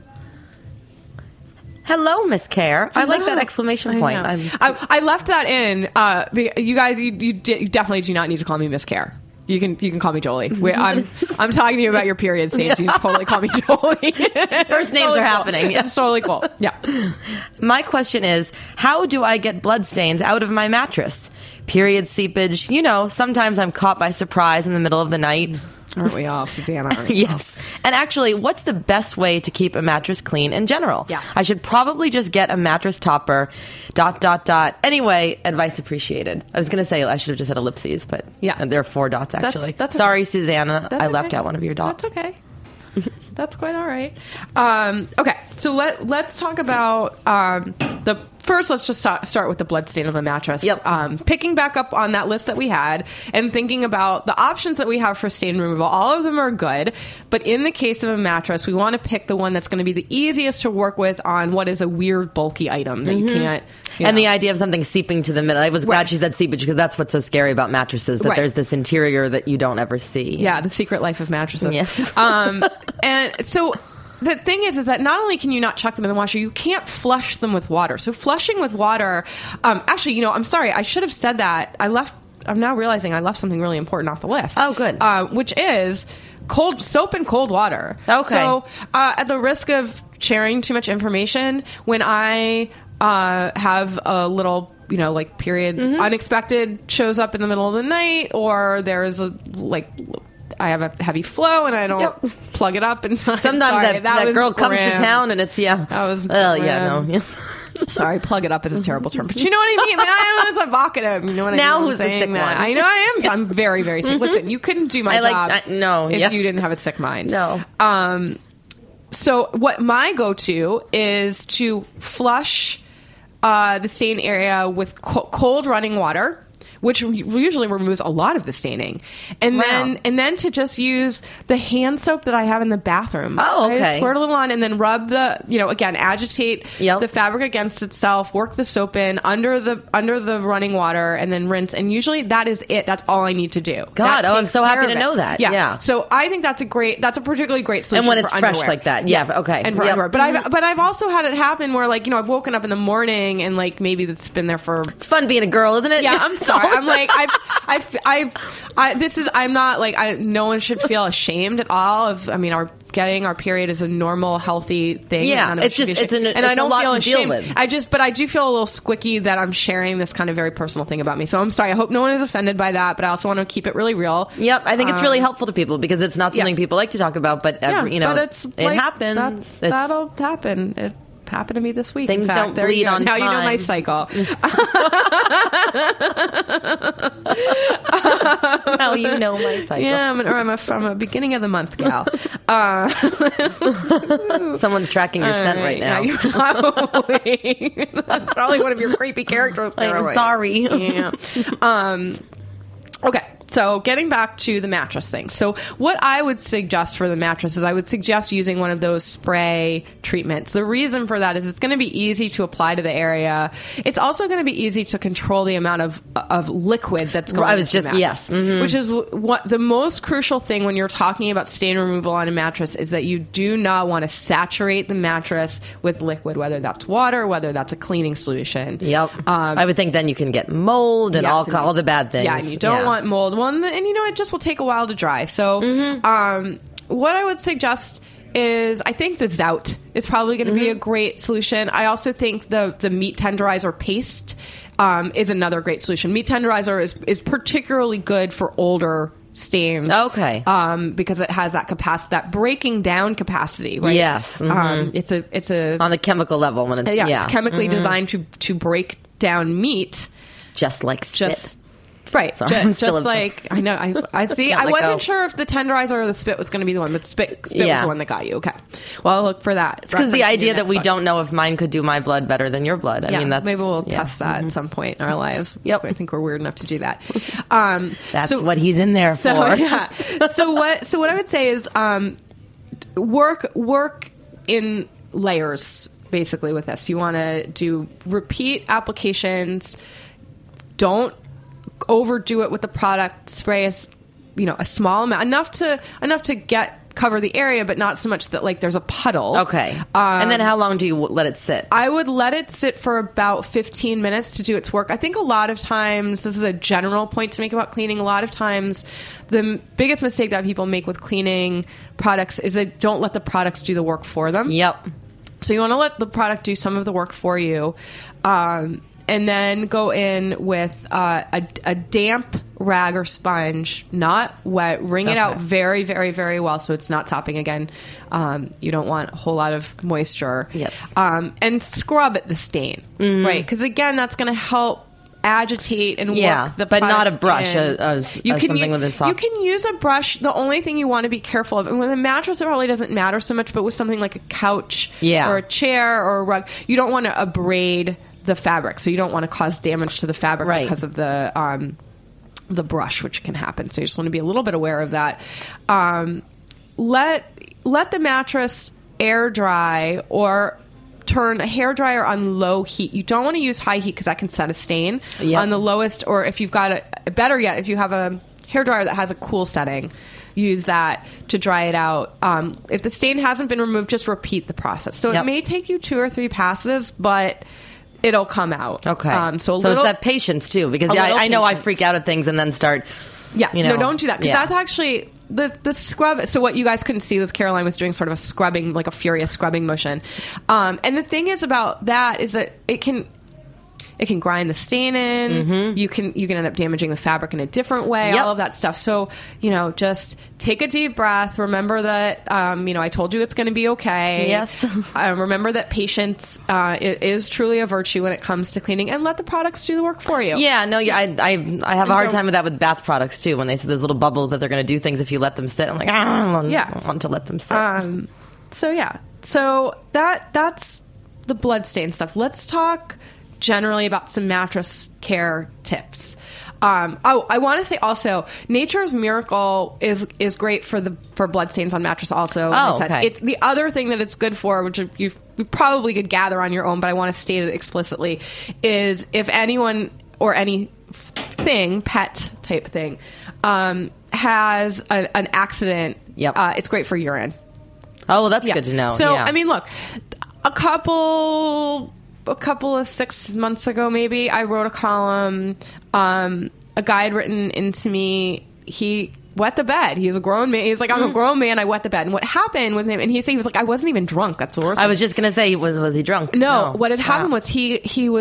[SPEAKER 4] Hello, Miss Care.
[SPEAKER 3] Hello.
[SPEAKER 4] I like that exclamation point.
[SPEAKER 3] I left that in. You guys, you definitely do not need to call me Miss Care. You can call me Jolie. I'm talking to you about your period stains. You can totally call me Jolie.
[SPEAKER 4] First names are happening.
[SPEAKER 3] It's totally cool. Yeah.
[SPEAKER 4] My question is, how do I get blood stains out of my mattress? Period seepage. Sometimes I'm caught by surprise in the middle of the night.
[SPEAKER 3] Aren't we all, Susanna?
[SPEAKER 4] Yes. And actually, what's the best way to keep a mattress clean in general?
[SPEAKER 3] Yeah.
[SPEAKER 4] I should probably just get a mattress topper, ... Anyway, advice appreciated. I was going to say I should have just had ellipses, but
[SPEAKER 3] yeah.
[SPEAKER 4] There are 4 dots, actually.
[SPEAKER 3] That's
[SPEAKER 4] Sorry,
[SPEAKER 3] okay.
[SPEAKER 4] Susanna.
[SPEAKER 3] That's
[SPEAKER 4] I
[SPEAKER 3] okay.
[SPEAKER 4] left out one of your dots.
[SPEAKER 3] That's okay. That's quite all right. Okay, so let's talk about let's just start with the blood stain of the mattress.
[SPEAKER 4] Yep.
[SPEAKER 3] Picking back up on that list that we had and thinking about the options that we have for stain removal. All of them are good, but in the case of a mattress, we want to pick the one that's going to be the easiest to work with on what is a weird, bulky item that you can't.
[SPEAKER 4] And the idea of something seeping to the middle. I was glad she said seepage, because that's what's so scary about mattresses, that there's this interior that you don't ever see.
[SPEAKER 3] Yeah, the secret life of mattresses.
[SPEAKER 4] Yes.
[SPEAKER 3] And so the thing is that not only can you not chuck them in the washer, you can't flush them with water. So flushing with water, actually, I'm sorry, I should have said that. I'm now realizing I left something really important off the list.
[SPEAKER 4] Oh, good.
[SPEAKER 3] Which is soap and cold water.
[SPEAKER 4] Okay.
[SPEAKER 3] So at the risk of sharing too much information, when I have a little period unexpected shows up in the middle of the night, or there's I have a heavy flow and I don't plug it up. And
[SPEAKER 4] sometimes that girl comes to town and it's,
[SPEAKER 3] that was sorry, plug it up is a terrible term, but you know what I mean? It's evocative. You know what I mean?
[SPEAKER 4] Now who's the sick one?
[SPEAKER 3] I know I am. I'm very, very sick. Listen, you couldn't do my job if you didn't have a sick mind.
[SPEAKER 4] No.
[SPEAKER 3] So what my go-to is to flush the stain area with cold running water, which usually removes a lot of the staining. And then to just use the hand soap that I have in the bathroom.
[SPEAKER 4] Oh, okay.
[SPEAKER 3] I squirt a little on and then rub the, again, agitate the fabric against itself, work the soap in under the running water, and then rinse. And usually that is it. That's all I need to do.
[SPEAKER 4] God, I'm so happy to know that. Yeah.
[SPEAKER 3] So I think that's a particularly great solution.
[SPEAKER 4] And when it's
[SPEAKER 3] for
[SPEAKER 4] fresh
[SPEAKER 3] underwear.
[SPEAKER 4] like that. Yeah. Okay.
[SPEAKER 3] And for underwear. But I've also had it happen where I've woken up in the morning and maybe it's been there for.
[SPEAKER 4] It's fun being a girl, isn't it?
[SPEAKER 3] Yeah. I'm sorry. I'm I'm not no one should feel ashamed at all of, getting our period is a normal, healthy thing.
[SPEAKER 4] Yeah, it's
[SPEAKER 3] I don't
[SPEAKER 4] a lot
[SPEAKER 3] feel
[SPEAKER 4] to
[SPEAKER 3] ashamed.
[SPEAKER 4] deal with.
[SPEAKER 3] But I do feel a little squicky that I'm sharing this kind of very personal thing about me. So I'm sorry. I hope no one is offended by that, but I also want to keep it really real.
[SPEAKER 4] Yep, I think it's really helpful to people because it's not something people like to talk about, but
[SPEAKER 3] but
[SPEAKER 4] it happens.
[SPEAKER 3] That'll happen. It happened to me this week.
[SPEAKER 4] Things don't bleed on
[SPEAKER 3] now
[SPEAKER 4] time.
[SPEAKER 3] You know my cycle.
[SPEAKER 4] Now you know my cycle.
[SPEAKER 3] Yeah, I'm a beginning of the month gal.
[SPEAKER 4] Someone's tracking your scent right now.
[SPEAKER 3] Yeah, probably. That's probably one of your creepy characters.
[SPEAKER 4] I'm sorry.
[SPEAKER 3] Yeah. Okay. So getting back to the mattress thing. So what I would suggest for the mattress is I would suggest using one of those spray treatments. The reason for that is it's going to be easy to apply to the area. It's also going to be easy to control the amount of liquid that's going into the mattress.
[SPEAKER 4] Yes. Mm-hmm.
[SPEAKER 3] Which is what the most crucial thing when you're talking about stain removal on a mattress is that you do not want to saturate the mattress with liquid, whether that's water, whether that's a cleaning solution.
[SPEAKER 4] Yep. I would think then you can get mold and all the bad things.
[SPEAKER 3] Yeah, and you don't want mold. And it just will take a while to dry. So what I would suggest is I think the Zout is probably going to be a great solution. I also think the meat tenderizer paste is another great solution. Meat tenderizer is particularly good for older stains.
[SPEAKER 4] Okay.
[SPEAKER 3] Because it has that capacity, that breaking down capacity, right?
[SPEAKER 4] Yes. Mm-hmm.
[SPEAKER 3] It's a
[SPEAKER 4] on the chemical level when it's
[SPEAKER 3] it's chemically designed to break down meat.
[SPEAKER 4] Just like spit.
[SPEAKER 3] Right.
[SPEAKER 4] Sorry, I'm still
[SPEAKER 3] just like, I know, I see. I wasn't sure if the tenderizer or the spit was going to be the one, but spit was the one that got you. Okay. Well, I'll look for that.
[SPEAKER 4] It's because the idea that we don't know if mine could do my blood better than your blood. I mean,
[SPEAKER 3] maybe we'll test that at some point in our lives.
[SPEAKER 4] Yep.
[SPEAKER 3] I think we're weird enough to do that.
[SPEAKER 4] That's what he's in there for.
[SPEAKER 3] Yeah. So what I would say is work in layers, basically, with this. You want to do repeat applications. Don't overdo it with the product. Spray a small amount, enough to cover the area, but not so much that there's a puddle.
[SPEAKER 4] Okay. And then how long do you let it sit?
[SPEAKER 3] I would let it sit for about 15 minutes to do its work. I think a lot of times, this is a general point to make about cleaning, a lot of times the biggest mistake that people make with cleaning products is they don't let the products do the work for them.
[SPEAKER 4] Yep.
[SPEAKER 3] So you want to let the product do some of the work for you. And then go in with a damp rag or sponge, not wet. Wring it out very, very, very well so it's not topping again. You don't want a whole lot of moisture.
[SPEAKER 4] Yes.
[SPEAKER 3] And scrub at the stain, right? Because again, that's going to help agitate and work the
[SPEAKER 4] but not a brush,
[SPEAKER 3] something
[SPEAKER 4] with a soft.
[SPEAKER 3] You can use a brush. The only thing you want to be careful of, and with a mattress it probably doesn't matter so much, but with something like a couch or a chair or a rug, you don't want to abrade the fabric, so you don't want to cause damage to the fabric because of the brush, which can happen. So you just want to be a little bit aware of that. Let the mattress air dry or turn a hairdryer on low heat. You don't want to use high heat because that can set a stain. On the lowest, or if you've got better yet, if you have a hairdryer that has a cool setting, use that to dry it out. If the stain hasn't been removed, just repeat the process. So it may take you 2 or 3 passes, but it'll come out.
[SPEAKER 4] Okay. So it's that patience too, because I know I freak out at things and then start.
[SPEAKER 3] Yeah. No, don't do that, because that's actually the scrub. So what you guys couldn't see was Caroline was doing sort of a scrubbing, like a furious scrubbing motion. And the thing is about that is that it can grind the stain in. You can end up damaging the fabric in a different way. All of that stuff. So just take a deep breath. Remember that I told you it's going to be okay.
[SPEAKER 4] Yes.
[SPEAKER 3] Remember that patience is truly a virtue when it comes to cleaning, and let the products do the work for you.
[SPEAKER 4] Yeah. No. I have a hard time with that with bath products too. When they say there's little bubbles that they're going to do things if you let them sit, I'm like, I don't want to let them sit.
[SPEAKER 3] So that's the blood stain stuff. Let's talk generally about some mattress care tips. I want to say also, Nature's Miracle is great for blood stains on mattress also.
[SPEAKER 4] Okay.
[SPEAKER 3] It's the other thing that it's good for, which you probably could gather on your own, but I want to state it explicitly, is if anyone or anything, pet type thing, has an accident, it's great for urine.
[SPEAKER 4] Oh, well, that's good to know.
[SPEAKER 3] So, I mean, look, a couple of 6 months ago, maybe, I wrote a column. A guy had written into me, he wet the bed. He was a grown man. He's like, I'm a grown man. I wet the bed. And what happened with him? And he said, he was like, I wasn't even drunk. That's the worst.
[SPEAKER 4] I was just going to say, was he drunk?
[SPEAKER 3] No. What had happened was he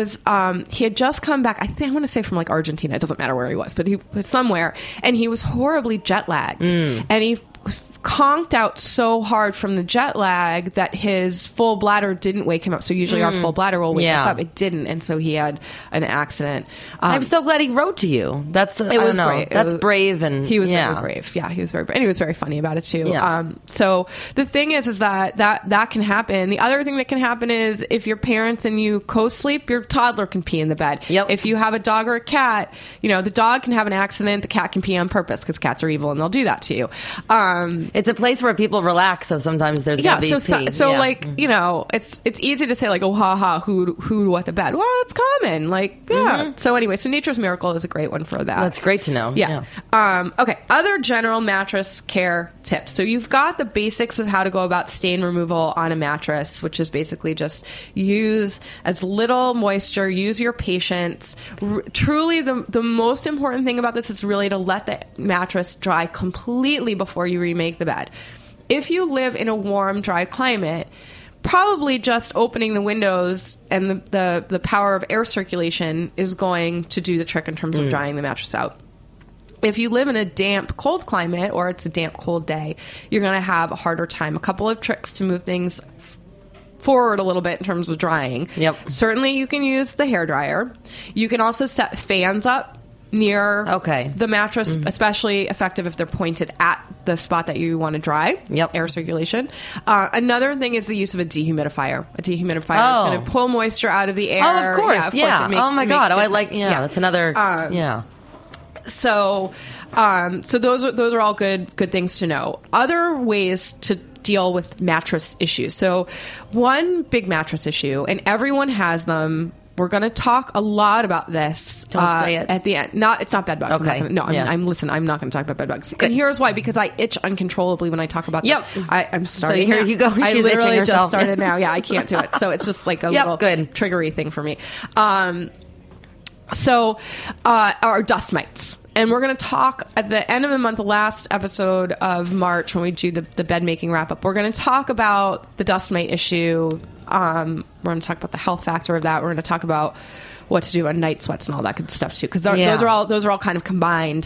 [SPEAKER 3] had just come back. I want to say from like Argentina. It doesn't matter where he was, but he was somewhere, and he was horribly jet lagged, and he was conked out so hard from the jet lag that his full bladder didn't wake him up. So usually our full bladder will wake us up. It didn't, and so he had an accident.
[SPEAKER 4] I'm so glad he wrote to you. It was great. That's brave, and
[SPEAKER 3] he was very brave. Yeah, he was very brave, and he was very funny about it too.
[SPEAKER 4] Yes.
[SPEAKER 3] So the thing is that can happen. The other thing that can happen is if your parents and you co-sleep, your toddler can pee in the bed.
[SPEAKER 4] Yep.
[SPEAKER 3] If you have a dog or a cat, the dog can have an accident. The cat can pee on purpose because cats are evil and they'll do that to you.
[SPEAKER 4] It's a place where people relax, so sometimes there's going to be pee.
[SPEAKER 3] So like, it's easy to say like, oh, haha, who wet the bed? Well, it's common. Like, yeah. So anyway, so Nature's Miracle is a great one for that.
[SPEAKER 4] That's great to know.
[SPEAKER 3] Yeah. Okay. Other general mattress care tips. So you've got the basics of how to go about stain removal on a mattress, which is basically just use as little moisture, use your patience. Truly, the most important thing about this is really to let the mattress dry completely before you remake the bed. If you live in a warm, dry climate, probably just opening the windows and the power of air circulation is going to do the trick in terms of drying the mattress out. If you live in a damp, cold climate, or it's a damp, cold day, you're going to have a harder time. A couple of tricks to move things forward a little bit in terms of drying.
[SPEAKER 4] Yep.
[SPEAKER 3] Certainly you can use the hairdryer. You can also set fans up near the mattress, especially effective if they're pointed at the spot that you want to dry.
[SPEAKER 4] Yep.
[SPEAKER 3] Air circulation. Another thing is the use of a dehumidifier. A dehumidifier is going to pull moisture out of the air.
[SPEAKER 4] Oh, of course.
[SPEAKER 3] Yeah.
[SPEAKER 4] Oh my God. That's another,
[SPEAKER 3] So those are all good things to know. Other ways to deal with mattress issues. So one big mattress issue, and everyone has them. We're going to talk a lot about this.
[SPEAKER 4] Don't say it
[SPEAKER 3] at the end. It's not bed bugs.
[SPEAKER 4] Okay.
[SPEAKER 3] I'm not going to talk about bed bugs. Good. And here's why: because I itch uncontrollably when I talk about them. I'm starting.
[SPEAKER 4] So here you go.
[SPEAKER 3] I literally just started now. Yeah, I can't do it. So it's just like a little triggery thing for me. Our dust mites. And we're going to talk at the end of the month, the last episode of March, when we do the bed making wrap up. We're going to talk about the dust mite issue. We're going to talk about the health factor of that. We're going to talk about what to do on night sweats and all that good stuff too, because those are all kind of combined.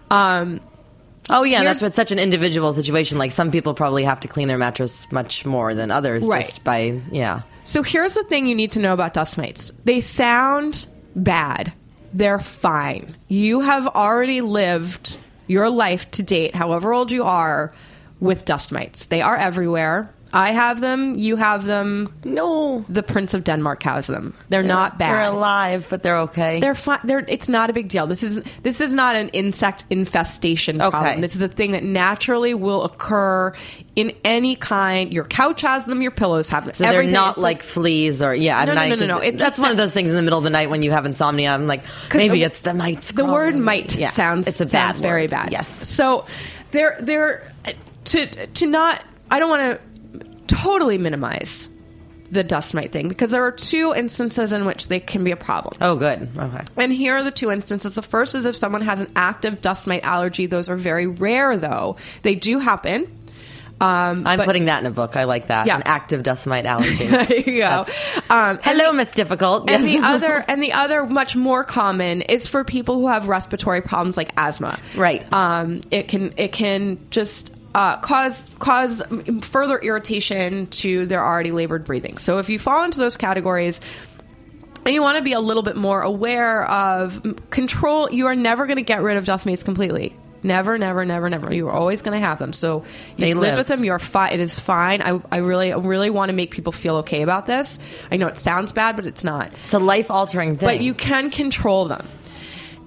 [SPEAKER 4] That's such an individual situation. Like some people probably have to clean their mattress much more than others, just by
[SPEAKER 3] So here's the thing you need to know about dust mites. They sound bad. They're fine. You have already lived your life to date, however old you are, with dust mites. They are everywhere. I have them. You have them.
[SPEAKER 4] No.
[SPEAKER 3] The Prince of Denmark has them. They're not bad.
[SPEAKER 4] They're alive, but they're okay.
[SPEAKER 3] They're fine. It's not a big deal. This is not an insect infestation problem. This is a thing that naturally will occur in any kind. Your couch has them. Your pillows have them.
[SPEAKER 4] So they're not like fleas or
[SPEAKER 3] No.
[SPEAKER 4] That's one of those things in the middle of the night when you have insomnia. I'm like, maybe it's the mites.
[SPEAKER 3] The word mite sounds very bad.
[SPEAKER 4] Yes.
[SPEAKER 3] So they're to not. I don't want to totally minimize the dust mite thing, because there are two instances in which they can be a problem.
[SPEAKER 4] Oh, good. Okay.
[SPEAKER 3] And here are the two instances. The first is if someone has an active dust mite allergy. Those are very rare, though. They do happen.
[SPEAKER 4] I'm putting that in a book. I like that. Yeah. An active dust mite allergy.
[SPEAKER 3] There you go.
[SPEAKER 4] Hello, Miss Difficult.
[SPEAKER 3] And the other much more common is for people who have respiratory problems like asthma.
[SPEAKER 4] Right.
[SPEAKER 3] It can just cause further irritation to their already labored breathing. So if you fall into those categories and you want to be a little bit more aware of control, you are never going to get rid of dust mites completely. Never. You are always going to have them. So you live with them. You're fine. It is fine. I really want to make people feel okay about this. I know it sounds bad, but it's not.
[SPEAKER 4] It's a life-altering thing.
[SPEAKER 3] But you can control them.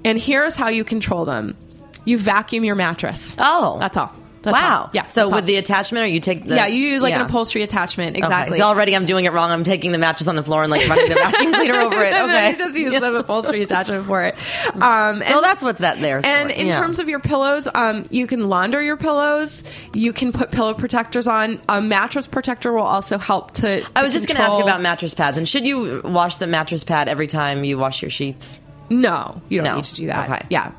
[SPEAKER 3] And here's how you control them. You vacuum your mattress.
[SPEAKER 4] Oh.
[SPEAKER 3] That's all. That's
[SPEAKER 4] wow.
[SPEAKER 3] all. Yeah.
[SPEAKER 4] So with the attachment, or you take the...
[SPEAKER 3] Yeah, you use like an upholstery attachment. Exactly.
[SPEAKER 4] Okay. So already I'm doing it wrong. I'm taking the mattress on the floor and like running the vacuum cleaner over it. Okay.
[SPEAKER 3] You just use an upholstery attachment for it.
[SPEAKER 4] So that's what's that there for.
[SPEAKER 3] And in terms of your pillows, you can launder your pillows. You can put pillow protectors on. A mattress protector will also help to
[SPEAKER 4] I was just going to ask about mattress pads. And should you wash the mattress pad every time you wash your sheets?
[SPEAKER 3] No, you don't need to do that.
[SPEAKER 4] Okay.
[SPEAKER 3] Yeah.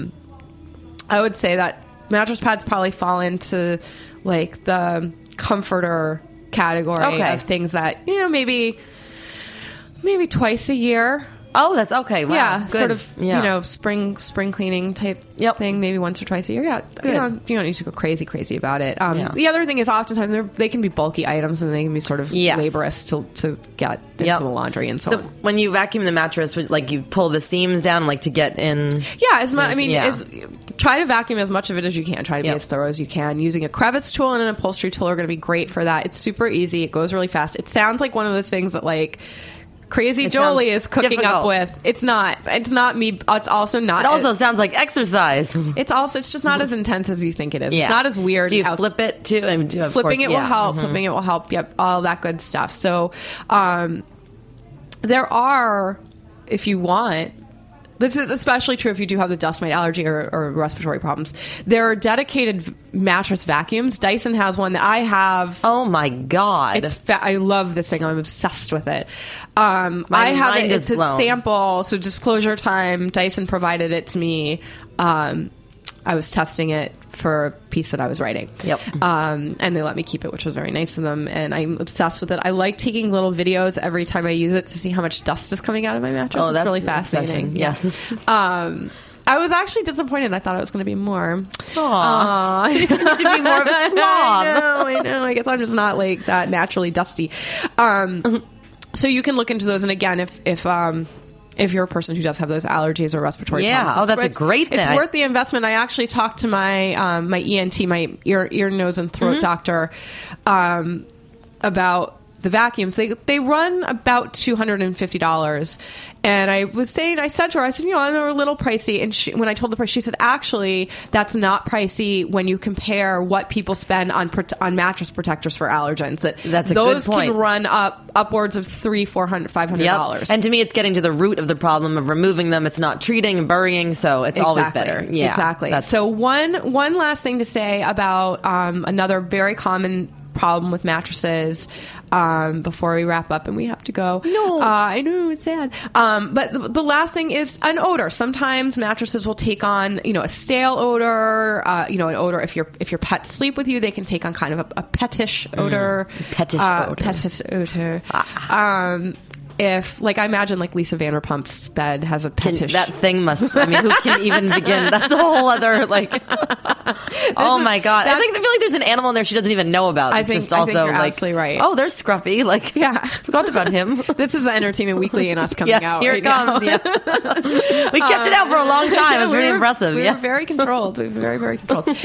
[SPEAKER 3] I would say that mattress pads probably fall into like the comforter category of things that, maybe twice a year.
[SPEAKER 4] Oh, that's okay. Wow.
[SPEAKER 3] Yeah,
[SPEAKER 4] good.
[SPEAKER 3] sort of, spring cleaning type thing, maybe once or twice a year. Yeah,
[SPEAKER 4] good.
[SPEAKER 3] You don't need to go crazy about it. The other thing is oftentimes they can be bulky items and they can be sort of laborious to get into the laundry and so on.
[SPEAKER 4] When you vacuum the mattress, like you pull the seams down, like to get in.
[SPEAKER 3] Yeah, try to vacuum as much of it as you can. Try to be as thorough as you can. Using a crevice tool and an upholstery tool are going to be great for that. It's super easy. It goes really fast. It sounds like one of those things that like Crazy Jolie is cooking up with. It's not me. It's also not.
[SPEAKER 4] It also sounds like exercise.
[SPEAKER 3] It's just not as intense as you think it is.
[SPEAKER 4] Yeah.
[SPEAKER 3] It's not as weird.
[SPEAKER 4] Do you flip it too?
[SPEAKER 3] Flipping it will help. Flipping it will help. Yep, all that good stuff. So, there are, if you want. This is especially true if you do have the dust mite allergy or respiratory problems. There are dedicated mattress vacuums. Dyson has one that I have.
[SPEAKER 4] Oh my God.
[SPEAKER 3] I love this thing. I'm obsessed with it. I have it. It's a sample. So disclosure time. Dyson provided it to me. I was testing it for a piece that I was writing.
[SPEAKER 4] Yep.
[SPEAKER 3] And they let me keep it, which was very nice of them. And I'm obsessed with it. I like taking little videos every time I use it to see how much dust is coming out of my mattress.
[SPEAKER 4] Oh,
[SPEAKER 3] it's really fascinating.
[SPEAKER 4] Yes.
[SPEAKER 3] I was actually disappointed. I thought it was going to be more.
[SPEAKER 4] Aww. You need to be more of a slob.
[SPEAKER 3] I know. I guess I'm just not like that naturally dusty. So you can look into those. And again, if you're a person who does have those allergies or respiratory problems.
[SPEAKER 4] That's a great thing.
[SPEAKER 3] It's worth the investment. I actually talked to my my ENT, my ear, nose, and throat doctor about the vacuums. They run about $250. And I said to her, they're a little pricey. And when I told the price, she said, actually, that's not pricey when you compare what people spend on mattress protectors for allergens.
[SPEAKER 4] That's a
[SPEAKER 3] those
[SPEAKER 4] good point.
[SPEAKER 3] Can run upwards of $300, $400, $500.
[SPEAKER 4] Yep. And to me, it's getting to the root of the problem of removing them. It's not treating and burying, so it's always better. Yeah,
[SPEAKER 3] exactly. So one last thing to say about another very common problem with mattresses before we wrap up and we have to go.
[SPEAKER 4] No.
[SPEAKER 3] I know, it's sad. But the last thing is an odor. Sometimes mattresses will take on, a stale odor, an odor. If your pets sleep with you, they can take on kind of a pettish odor.
[SPEAKER 4] Pettish odor.
[SPEAKER 3] Pettish odor. If, I imagine, Lisa Vanderpump's bed has a pettish...
[SPEAKER 4] That thing must... who can even begin? That's a whole other, oh my God. I feel like there's an animal in there she doesn't even know about.
[SPEAKER 3] I think you're absolutely right.
[SPEAKER 4] Oh, there's Scruffy. Forgot about him.
[SPEAKER 3] This is the Entertainment Weekly and us coming out.
[SPEAKER 4] Yes, here
[SPEAKER 3] right
[SPEAKER 4] it comes.
[SPEAKER 3] Now.
[SPEAKER 4] Yeah. We kept it out for a long time. It was really impressive.
[SPEAKER 3] We were very controlled. We were very, very controlled.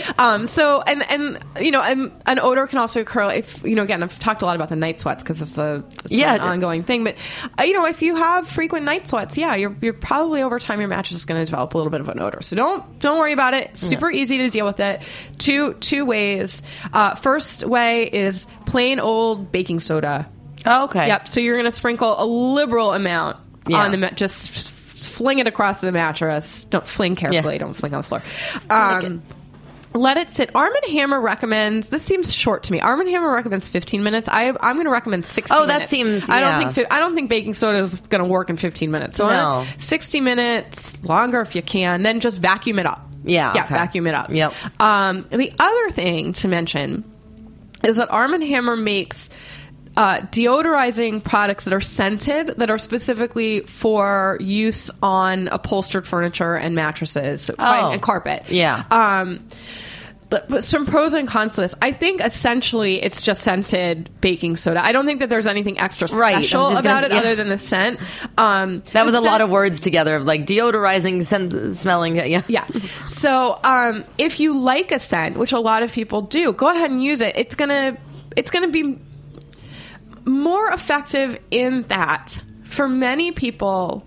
[SPEAKER 3] An odor can also occur if, again, I've talked a lot about the night sweats because it's an ongoing thing, but if you have frequent night sweats, you're probably over time your mattress is going to develop a little bit of an odor. So don't worry about it. Super easy to deal with it. Two ways. First way is plain old baking soda.
[SPEAKER 4] Oh, okay.
[SPEAKER 3] Yep. So you're going to sprinkle a liberal amount on the just fling it across the mattress. Don't fling carefully. Don't fling on the floor. Let it sit. Arm & Hammer recommends, this seems short to me. Arm & Hammer recommends 15 minutes. I'm going to recommend 60 minutes.
[SPEAKER 4] Oh, that seems,
[SPEAKER 3] I don't think baking soda is going to work in 15 minutes. So 60 minutes, longer if you can, then just vacuum it up. Vacuum it up.
[SPEAKER 4] Yep.
[SPEAKER 3] The other thing to mention is that Arm & Hammer makes deodorizing products that are scented, that are specifically for use on upholstered furniture and mattresses and carpet.
[SPEAKER 4] Yeah.
[SPEAKER 3] But some pros and cons to this. I think essentially it's just scented baking soda. I don't think that there's anything extra special about it other than the scent.
[SPEAKER 4] That was a lot of words together of deodorizing, scent, smelling.
[SPEAKER 3] Yeah. So if you like a scent, which a lot of people do, go ahead and use it. It's gonna be more effective in that for many people,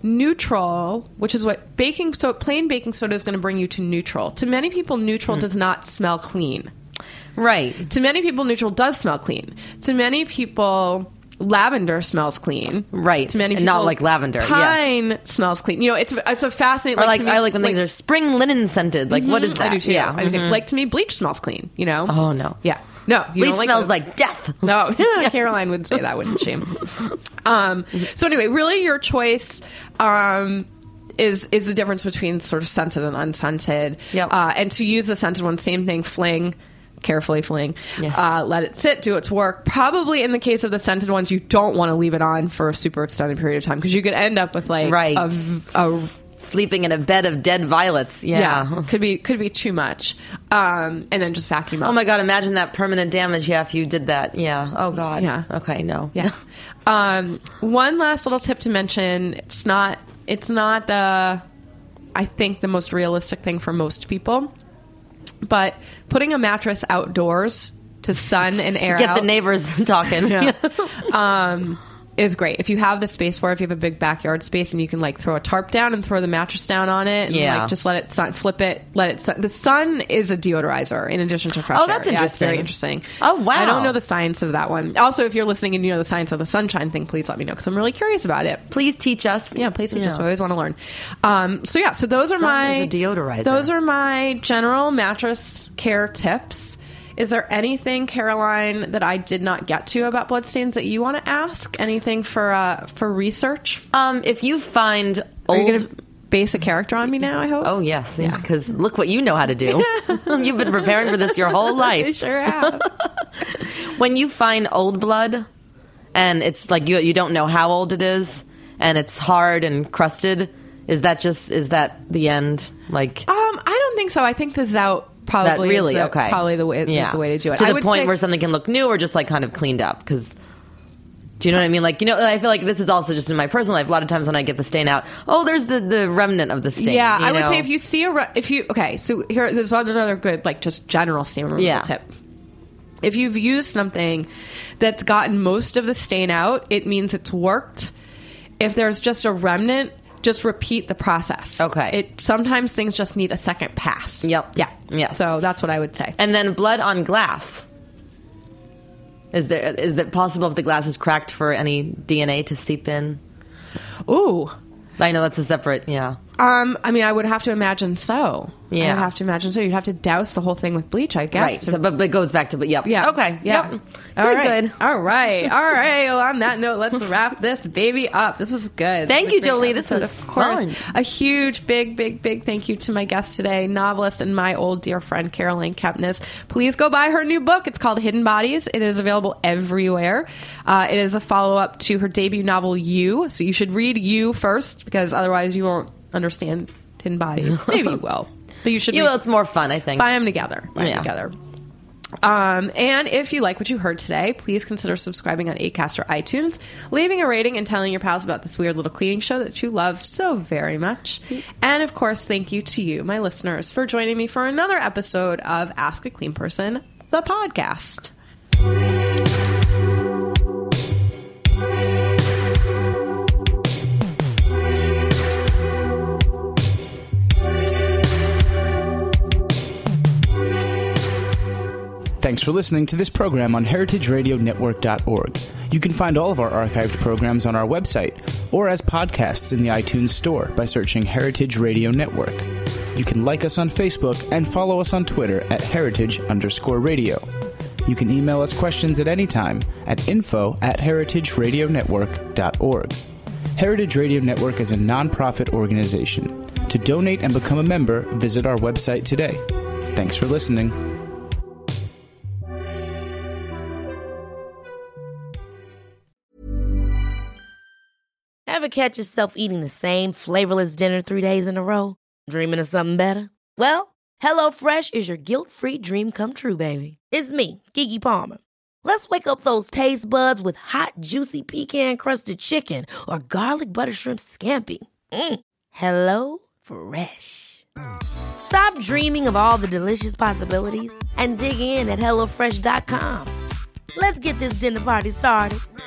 [SPEAKER 3] neutral, which is what plain baking soda is going to bring you to neutral. To many people, neutral does not smell clean.
[SPEAKER 4] Right.
[SPEAKER 3] To many people, neutral does smell clean. To many people, lavender smells clean.
[SPEAKER 4] Right.
[SPEAKER 3] To many people,
[SPEAKER 4] and not like lavender.
[SPEAKER 3] Pine smells clean. You know, it's so fascinating.
[SPEAKER 4] Or I like when things are spring linen scented. Like, what is that?
[SPEAKER 3] I do too.
[SPEAKER 4] Yeah.
[SPEAKER 3] I do too. Like, to me, bleach smells clean, you know?
[SPEAKER 4] Oh, no.
[SPEAKER 3] Yeah. No.
[SPEAKER 4] Bleach smells like death.
[SPEAKER 3] No. Caroline would say that, wouldn't she? So anyway, really your choice is the difference between sort of scented and unscented.
[SPEAKER 4] Yep.
[SPEAKER 3] And to use the scented one, same thing, carefully fling. Yes. Let it sit, do its work. Probably in the case of the scented ones, you don't want to leave it on for a super extended period of time because you could end up with like a
[SPEAKER 4] sleeping in a bed of dead violets. Yeah.
[SPEAKER 3] Could be too much. And then just vacuum up.
[SPEAKER 4] Oh my God, imagine that permanent damage if you did that. Yeah. Oh God.
[SPEAKER 3] Yeah.
[SPEAKER 4] Okay, no.
[SPEAKER 3] Yeah. One last little tip to mention. It's not I think the most realistic thing for most people. But putting a mattress outdoors to sun and air
[SPEAKER 4] get
[SPEAKER 3] out,
[SPEAKER 4] the neighbors talking.
[SPEAKER 3] is great. If you have the space for it, if you have a big backyard space and you can like throw a tarp down and throw the mattress down on it and like just let it sun, flip it, let it sun. The sun is a deodorizer in addition to fresh air.
[SPEAKER 4] Oh, that's interesting.
[SPEAKER 3] Yeah, it's very interesting.
[SPEAKER 4] Oh, wow.
[SPEAKER 3] I don't know the science of that one. Also, if you're listening and you know the science of the sunshine thing, please let me know because I'm really curious about it.
[SPEAKER 4] Please teach us.
[SPEAKER 3] Yeah, please teach us. I always want to learn. So those are my
[SPEAKER 4] deodorizer.
[SPEAKER 3] Those are my general mattress care tips. Is there anything, Caroline, that I did not get to about bloodstains that you want to ask? Anything for research?
[SPEAKER 4] If you find
[SPEAKER 3] Are you going to base a character on me now, I hope?
[SPEAKER 4] Oh, yes. Because look what you know how to do. You've been preparing for this your whole life.
[SPEAKER 3] I sure have.
[SPEAKER 4] When you find old blood, and it's like you don't know how old it is, and it's hard and crusted, is that the end? Like,
[SPEAKER 3] I don't think so. I think the Zout probably
[SPEAKER 4] is
[SPEAKER 3] the way to do it.
[SPEAKER 4] To the point where something can look new or just like kind of cleaned up. Because do you know what I mean? Like, I feel like this is also just in my personal life. A lot of times when I get the stain out, there's the remnant of the stain.
[SPEAKER 3] Yeah, I would say if you see so here there's another good like just general stain removal tip. If you've used something that's gotten most of the stain out, it means it's worked. If there's just a remnant, just repeat the process.
[SPEAKER 4] Okay.
[SPEAKER 3] Sometimes things just need a second pass.
[SPEAKER 4] Yep.
[SPEAKER 3] Yeah.
[SPEAKER 4] Yes.
[SPEAKER 3] So that's what I would say.
[SPEAKER 4] And then blood on glass. Is it possible if the glass is cracked for any DNA to seep in?
[SPEAKER 3] Ooh.
[SPEAKER 4] I know that's a separate,
[SPEAKER 3] I mean, I would have to imagine so.
[SPEAKER 4] Yeah.
[SPEAKER 3] I would have to imagine so. You'd have to douse the whole thing with bleach, I guess.
[SPEAKER 4] Right. So, but it goes back to,
[SPEAKER 3] Yeah.
[SPEAKER 4] Okay.
[SPEAKER 3] Yeah.
[SPEAKER 4] Yep.
[SPEAKER 3] Good. All right. Well, on that note, let's wrap this baby up. This was good.
[SPEAKER 4] Thank you, Jolie. This was fun.
[SPEAKER 3] A huge, big thank you to my guest today, novelist and my old dear friend, Caroline Kepnes. Please go buy her new book. It's called Hidden Bodies. It is available everywhere. It is a follow-up to her debut novel, You. So you should read You first, because otherwise you won't understand Hidden Bodies. Maybe you will. But you should.
[SPEAKER 4] It's more fun, I think.
[SPEAKER 3] Buy them together. And if you like what you heard today, please consider subscribing on Acast or iTunes, leaving a rating, and telling your pals about this weird little cleaning show that you love so very much. And of course, thank you to you, my listeners, for joining me for another episode of Ask a Clean Person, the podcast.
[SPEAKER 6] Thanks for listening to this program on heritageradionetwork.org. You can find all of our archived programs on our website or as podcasts in the iTunes Store by searching Heritage Radio Network. You can like us on Facebook and follow us on Twitter at @heritage_radio. You can email us questions at any time at info@heritageradionetwork.org. Heritage Radio Network is a non-profit organization. To donate and become a member, visit our website today. Thanks for listening.
[SPEAKER 1] Ever catch yourself eating the same flavorless dinner 3 days in a row? Dreaming of something better? Well, HelloFresh is your guilt-free dream come true, baby. It's me, Keke Palmer. Let's wake up those taste buds with hot, juicy pecan-crusted chicken or garlic butter shrimp scampi. Hello Fresh. Stop dreaming of all the delicious possibilities and dig in at HelloFresh.com. Let's get this dinner party started.